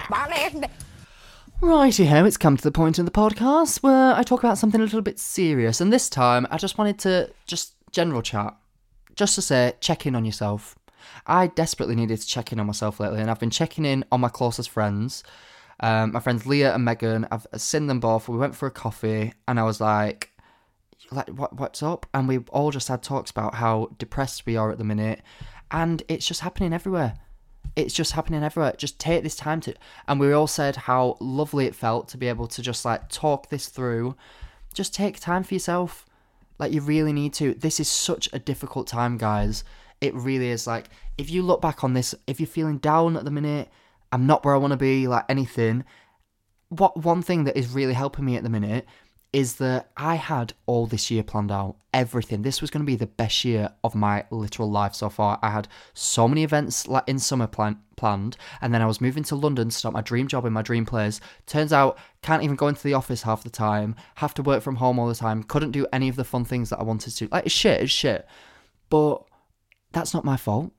Righty ho, it's come to the point in the podcast where I talk about something a little bit serious. And this time, I just wanted to just general chat. Just to say, check in on yourself. I desperately needed to check in on myself lately, and I've been checking in on my closest friends. Um, my friends Leah and Megan. I've seen them both. We went for a coffee, and I was like, like, what, what's up? And we all just had talks about how depressed we are at the minute, and it's just happening everywhere. It's just happening everywhere. Just take this time to... And we all said how lovely it felt to be able to just, like, talk this through. Just take time for yourself. Like, you really need to. This is such a difficult time, guys. It really is. Like, if you look back on this, if you're feeling down at the minute, I'm not where I want to be, like, anything. What one thing that is really helping me at the minute is that I had all this year planned out. Everything. This was going to be the best year of my literal life so far. I had so many events like in summer plan- planned, and then I was moving to London to start my dream job in my dream place. Turns out, can't even go into the office half the time, have to work from home all the time, couldn't do any of the fun things that I wanted to. Like, it's shit, it's shit. But that's not my fault.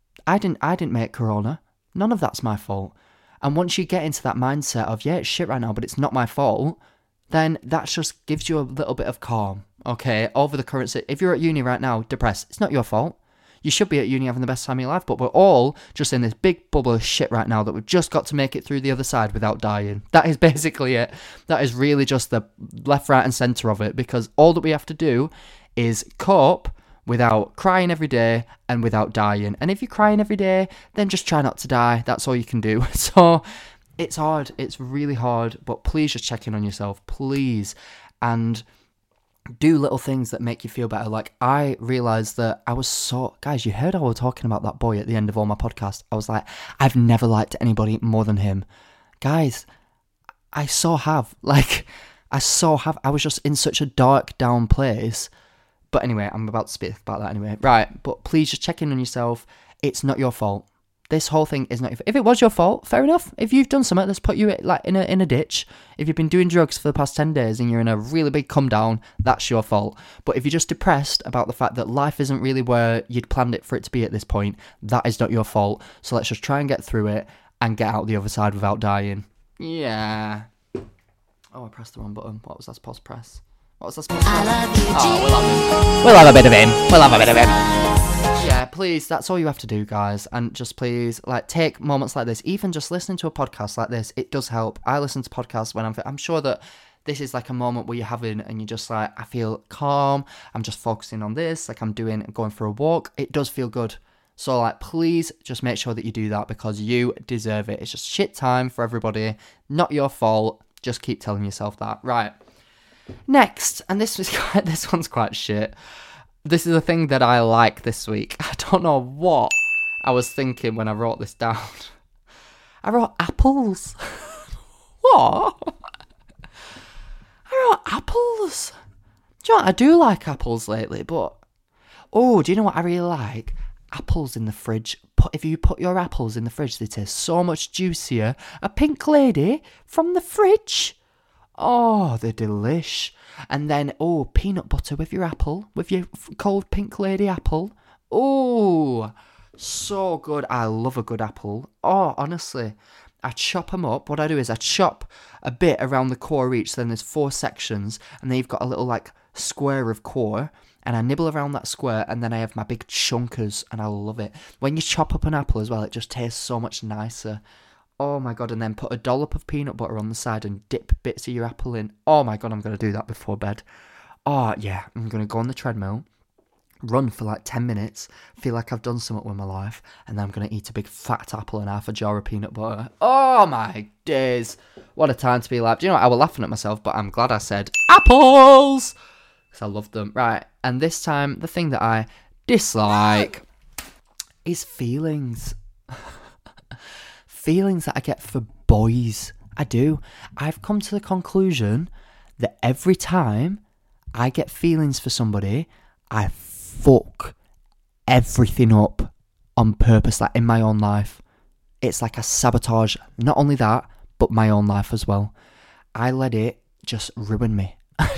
I didn't, I didn't make Corona. None of that's my fault. And once you get into that mindset of, yeah, it's shit right now, but it's not my fault, then that just gives you a little bit of calm, okay, over the current... If you're at uni right now, depressed, it's not your fault. You should be at uni having the best time of your life, but we're all just in this big bubble of shit right now that we've just got to make it through the other side without dying. That is basically it. That is really just the left, right and centre of it, because all that we have to do is cope without crying every day and without dying. And if you're crying every day, then just try not to die. That's all you can do. So... It's hard. It's really hard. But please just check in on yourself. Please. And do little things that make you feel better. Like, I realised that I was so... Guys, you heard I was talking about that boy at the end of all my podcasts. I was like, I've never liked anybody more than him. Guys, I so have. Like, I so have. I was just in such a dark, down place. But anyway, I'm about to speak about that anyway. Right. But please just check in on yourself. It's not your fault. This whole thing is not... If it was your fault, fair enough. If you've done something that's put you like in a in a ditch, if you've been doing drugs for the past ten days and you're in a really big come down, that's your fault. But if you're just depressed about the fact that life isn't really where you'd planned it for it to be at this point, that is not your fault. So let's just try and get through it and get out the other side without dying. Yeah. Oh, I pressed the wrong button. What was that supposed to press? What was that supposed to press? Oh, we'll have him. We'll have a bit of him. We'll have a bit of him. Yeah, please, that's all you have to do, guys. And just please, like, take moments like this. Even just listening to a podcast like this, it does help. I listen to podcasts when I'm... I'm sure that this is like a moment where you're having and you're just like, I feel calm. I'm just focusing on this. Like I'm doing, going for a walk. It does feel good. So, like, please just make sure that you do that because you deserve it. It's just shit time for everybody. Not your fault. Just keep telling yourself that. Right. Next, and this was quite, this one's quite shit. This is a thing that I like this week. I don't know what I was thinking when I wrote this down. I wrote apples. What? I wrote apples. Do you know what? I do like apples lately, but... Oh, do you know what I really like? Apples in the fridge. Put, if you put your apples in the fridge, they taste so much juicier. A pink lady from the fridge. Oh, they're delish. And then, oh, peanut butter with your apple, with your cold pink lady apple. Oh, so good. I love a good apple. Oh, honestly, I chop them up. What I do is I chop a bit around the core each. So then there's four sections, and then you've got a little like square of core, and I nibble around that square, and then I have my big chunkers, and I love it. When you chop up an apple as well, it just tastes so much nicer. Oh my god, and then put a dollop of peanut butter on the side and dip bits of your apple in. Oh my god, I'm going to do that before bed. Oh yeah, I'm going to go on the treadmill, run for like ten minutes, feel like I've done something with my life, and then I'm going to eat a big fat apple and half a jar of peanut butter. Oh my days. What a time to be alive. Do you know what? I was laughing at myself, but I'm glad I said apples, because I love them. Right, and this time, the thing that I dislike is feelings. Feelings that I get for boys. I do. I've come to the conclusion that every time I get feelings for somebody, I fuck everything up on purpose, like in my own life. It's like I sabotage not only that, but my own life as well. I let it just ruin me.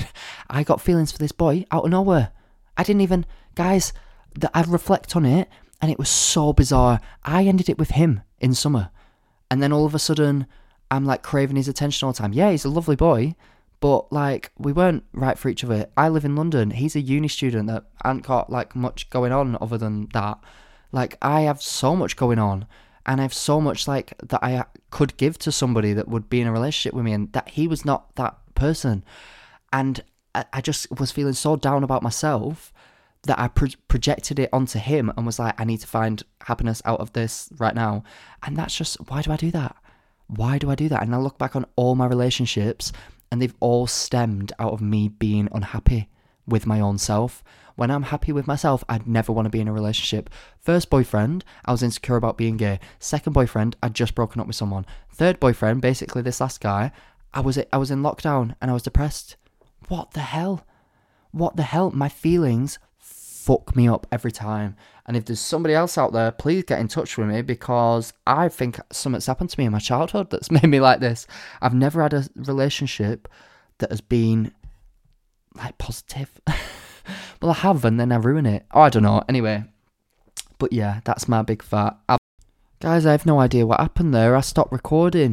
I got feelings for this boy out of nowhere. I didn't even, guys, that I reflect on it, and it was so bizarre. I ended it with him in summer. And then all of a sudden, I'm like craving his attention all the time. Yeah, he's a lovely boy, but like we weren't right for each other. I live in London. He's a uni student that hasn't got like much going on other than that. Like I have so much going on, and I have so much like that I could give to somebody that would be in a relationship with me, and that he was not that person. And I, I just was feeling so down about myself that I pro- projected it onto him and was like, I need to find happiness out of this right now. And that's just, why do I do that? Why do I do that? And I look back on all my relationships and they've all stemmed out of me being unhappy with my own self. When I'm happy with myself, I'd never want to be in a relationship. First boyfriend, I was insecure about being gay. Second boyfriend, I'd just broken up with someone. Third boyfriend, basically this last guy, I was I was in lockdown and I was depressed. What the hell? What the hell? My feelings fuck me up every time. And if there's somebody else out there, please get in touch with me, because I think something's happened to me in my childhood that's made me like this. I've never had a relationship that has been like positive. Well, I have, and then I ruin it. Oh, I don't know. Anyway, but yeah, that's my big fat. I- Guys, I have no idea what happened there. I stopped recording.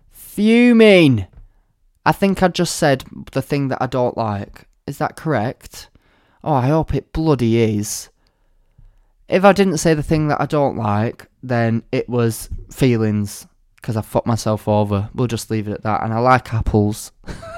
Fuming. I think I just said the thing that I don't like. Is that correct? Oh, I hope it bloody is. If I didn't say the thing that I don't like, then it was feelings, because I fucked myself over. We'll just leave it at that. And I like apples.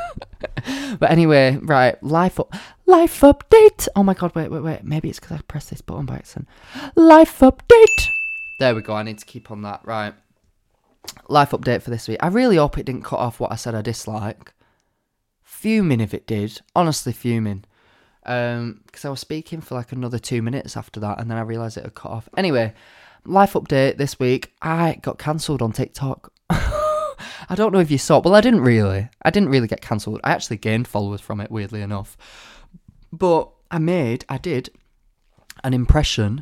But anyway, right, life up, life update. Oh my god, wait, wait, wait. Maybe it's because I pressed this button by accident. Life update. There we go. I need to keep on that. Right. Life update for this week. I really hope it didn't cut off what I said I dislike. Fuming if it did. Honestly, fuming. Um, because I was speaking for like another two minutes after that, and then I realised it had cut off. Anyway, life update this week. I got cancelled on TikTok. I don't know if you saw. Well, I didn't really. I didn't really get cancelled. I actually gained followers from it, weirdly enough. But I made, I did an impression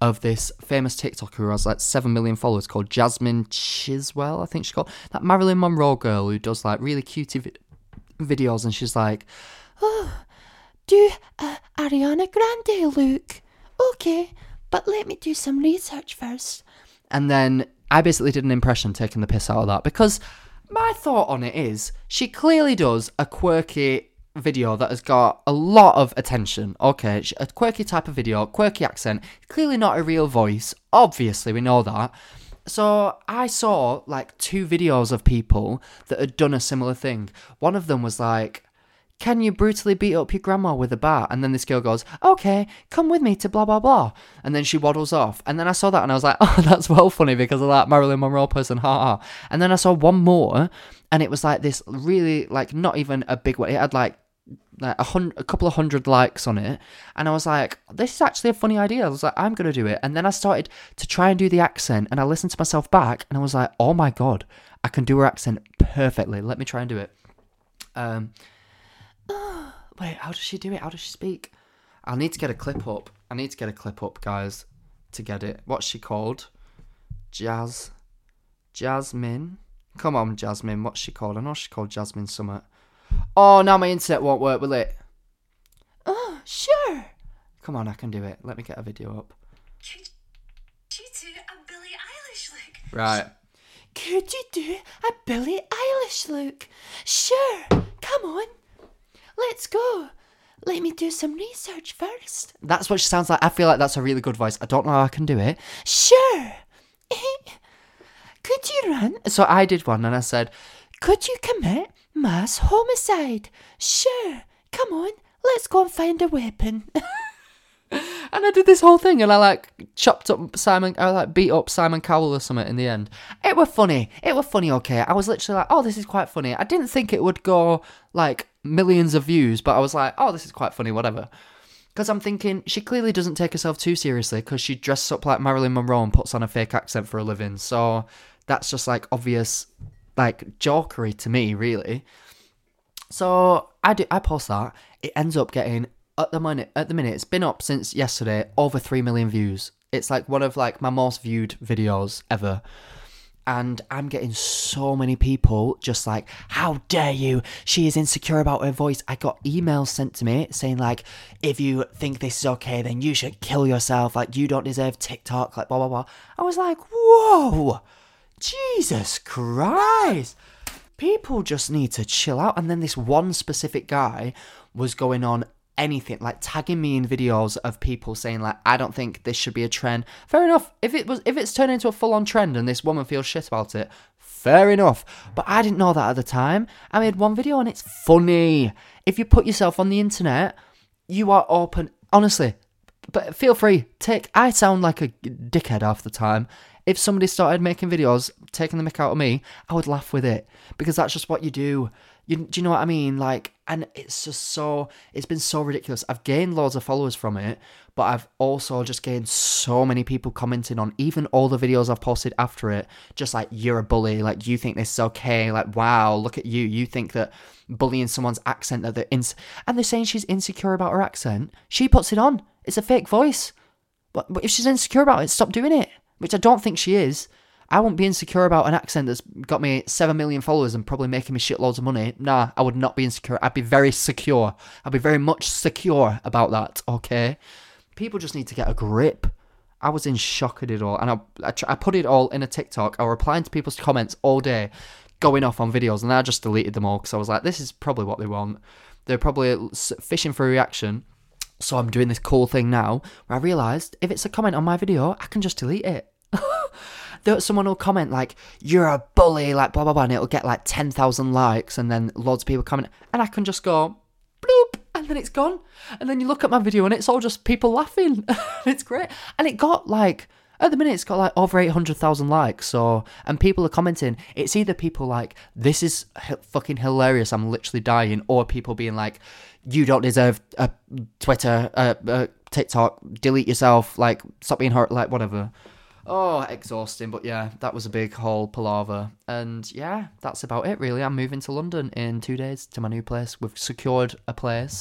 of this famous TikToker who has like seven million followers called Jasmine Chiswell, I think she's called. That Marilyn Monroe girl who does like really cutie vi- videos, and she's like, oh, do a Ariana Grande look. Okay, but let me do some research first. And then I basically did an impression taking the piss out of that, because my thought on it is she clearly does a quirky video that has got a lot of attention. Okay, a quirky type of video, quirky accent, clearly not a real voice. Obviously, we know that. So I saw like two videos of people that had done a similar thing. One of them was like, can you brutally beat up your grandma with a bat? And then this girl goes, okay, come with me to blah, blah, blah. And then she waddles off. And then I saw that and I was like, oh, that's well funny because of that Marilyn Monroe person, ha ha. And then I saw one more and it was like this really, like, not even a big one. It had like, like a, hundred, a couple of hundred likes on it. And I was like, this is actually a funny idea. I was like, I'm going to do it. And then I started to try and do the accent and I listened to myself back and I was like, oh my God, I can do her accent perfectly. Let me try and do it. Um... Oh, wait, how does she do it? How does she speak? I'll need to get a clip up. I need to get a clip up, guys, to get it. What's she called? Jazz. Jasmine. Come on, Jasmine. What's she called? I know she's called Jasmine Summit. Oh, now my internet won't work, will it? Oh, sure. Come on, I can do it. Let me get a video up. Could you do a Billie Eilish look? Right. Could you do a Billie Eilish look? Sure. Come on. Let's go. Let me do some research first. That's what she sounds like. I feel like that's a really good voice. I don't know how I can do it. Sure. Could you run? So I did one and I said, could you commit mass homicide? Sure. Come on. Let's go and find a weapon. And I did this whole thing and I like chopped up Simon, I like beat up Simon Cowell or something in the end. It were funny. It were funny, okay. I was literally like, oh, this is quite funny. I didn't think it would go like millions of views, but I was like, oh, this is quite funny, whatever. Because I'm thinking, she clearly doesn't take herself too seriously because she dresses up like Marilyn Monroe and puts on a fake accent for a living. So that's just like obvious, like jokery to me, really. So I do, I post that. It ends up getting, at the minute, at the minute, it's been up since yesterday, over three million views. It's like one of like my most viewed videos ever. And I'm getting so many people just like, how dare you? She is insecure about her voice. I got emails sent to me saying like, if you think this is okay, then you should kill yourself. Like, you don't deserve TikTok, like blah, blah, blah. I was like, whoa, Jesus Christ. People just need to chill out. And then this one specific guy was going on anything, like tagging me in videos of people saying like, I don't think this should be a trend. Fair enough. If it was, if it's turned into a full-on trend and this woman feels shit about it, fair enough. But I didn't know that at the time. I made one video and it's funny. If you put yourself on the internet, you are open. Honestly, but feel free. Take. I sound like a dickhead half the time. If somebody started making videos taking the mick out of me, I would laugh with it because that's just what you do. You, do you know what I mean? Like, and it's just so, it's been so ridiculous. I've gained loads of followers from it, but I've also just gained so many people commenting on even all the videos I've posted after it. Just like, you're a bully. Like, you think this is okay. Like, wow, look at you. You think that bullying someone's accent, that they're ins- and they're saying she's insecure about her accent. She puts it on. It's a fake voice. But, but if she's insecure about it, stop doing it. Which I don't think she is. I won't be insecure about an accent that's got me seven million followers and probably making me shitloads of money. Nah, I would not be insecure. I'd be very secure. I'd be very much secure about that, okay? People just need to get a grip. I was in shock at it all. And I, I, I put it all in a TikTok. I was replying to people's comments all day, going off on videos. And I just deleted them all because I was like, this is probably what they want. They're probably fishing for a reaction. So I'm doing this cool thing now where I realised if it's a comment on my video, I can just delete it. Someone will comment like, you're a bully, like blah blah blah, and it'll get like ten thousand likes and then loads of people comment and I can just go bloop and then it's gone. And then you look at my video and it's all just people laughing. It's great. And it got like, at the minute it's got like over eight hundred thousand likes. So, and people are commenting, it's either people like, this is h- fucking hilarious, I'm literally dying, or people being like, you don't deserve a Twitter, a, a TikTok, delete yourself, like stop being hurt, like whatever. Oh, exhausting, but yeah, that was a big whole palaver. And yeah, that's about it really. I'm moving to London in two days to my new place. We've secured a place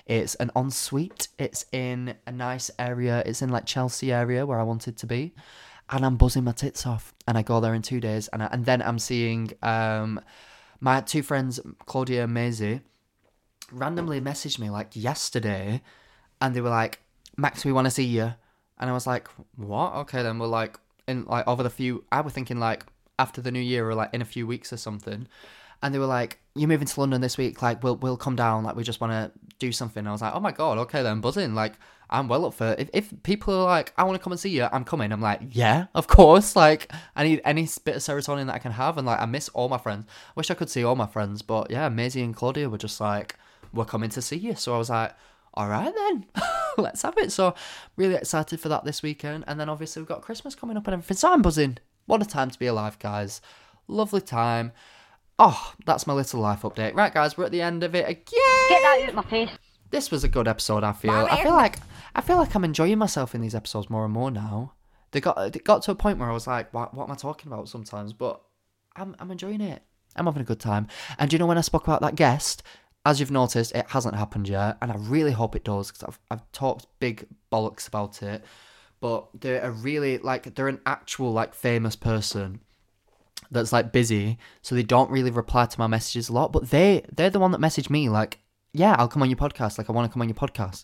It's an ensuite. It's in a nice area. It's in like Chelsea area where I wanted to be. And I'm buzzing my tits off. And I go there in two days. And I, and then I'm seeing um, my two friends, Claudia and Maisie, randomly messaged me like yesterday. And they were like, Max, we want to see you. And I was like, what? Okay, then we're like, in like over the few, I was thinking like after the new year or like in a few weeks or something. And they were like, you're moving to London this week, like, we'll we'll come down, like, we just want to do something. And I was like, oh my God, okay then, buzzing. Like, I'm well up for it. If, if people are like, I want to come and see you, I'm coming. I'm like, yeah, of course. Like, I need any bit of serotonin that I can have. And like, I miss all my friends. Wish I could see all my friends. But yeah, Maisie and Claudia were just like, we're coming to see you. So I was like, all right then, let's have it. So really excited for that this weekend. And then obviously we've got Christmas coming up and everything. So I'm buzzing. What a time to be alive, guys. Lovely time. Oh, that's my little life update. Right, guys, we're at the end of it again. Get that out of my face. This was a good episode, I feel. I feel like I feel like I'm enjoying myself in these episodes more and more now. They got they got to a point where I was like, what, what am I talking about sometimes? But I'm I'm enjoying it. I'm having a good time. And do you know when I spoke about that guest, as you've noticed, it hasn't happened yet. And I really hope it does, because I've, I've talked big bollocks about it. But they're a really, like, they're an actual, like, famous person that's like busy, so they don't really reply to my messages a lot, but they they're the one that messaged me like, yeah, I'll come on your podcast, like I want to come on your podcast.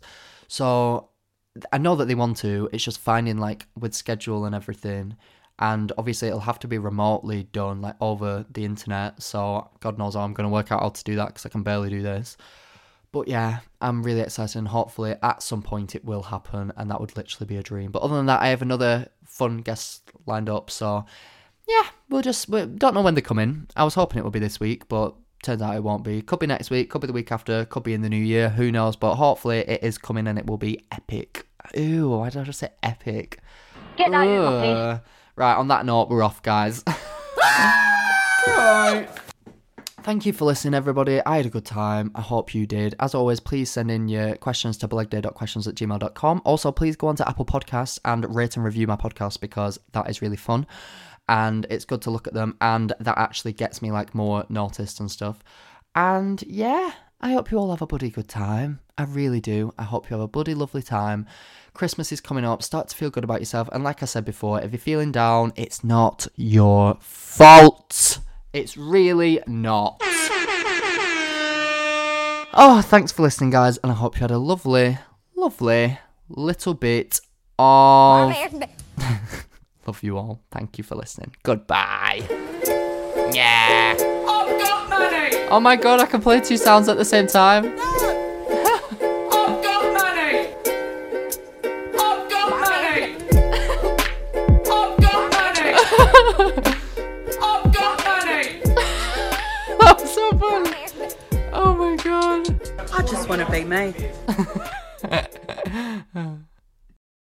So I know that they want to, it's just finding like with schedule and everything, and obviously it'll have to be remotely done, like over the internet, so God knows how I'm going to work out how to do that, because I can barely do this. But yeah, I'm really excited, and hopefully at some point it will happen, and that would literally be a dream. But other than that, I have another fun guest lined up, so yeah, we'll just, we don't know when they're coming. I was hoping it would be this week, but turns out it won't be. Could be next week, could be the week after, could be in the new year, who knows, but hopefully it is coming and it will be epic. Ooh, why did I just say epic? Get that out of my face. Ugh. Right, on that note, we're off, guys. Right. Thank you for listening, everybody. I had a good time. I hope you did. As always, please send in your questions to belegday dot questions at gmail dot com. Also, please go on to Apple Podcasts and rate and review my podcast, because that is really fun. And it's good to look at them, and that actually gets me like more noticed and stuff. And yeah, I hope you all have a bloody good time. I really do. I hope you have a bloody lovely time. Christmas is coming up. Start to feel good about yourself. And like I said before, if you're feeling down, it's not your fault. It's really not. Oh, thanks for listening, guys. And I hope you had a lovely, lovely little bit of... Love you all. Thank you for listening. Goodbye. Yeah. I've got money. Oh my God, I can play two sounds at the same time. I've got money. I've got money. I've got money. I've got money. That was so funny. Oh my God. I just want to be me.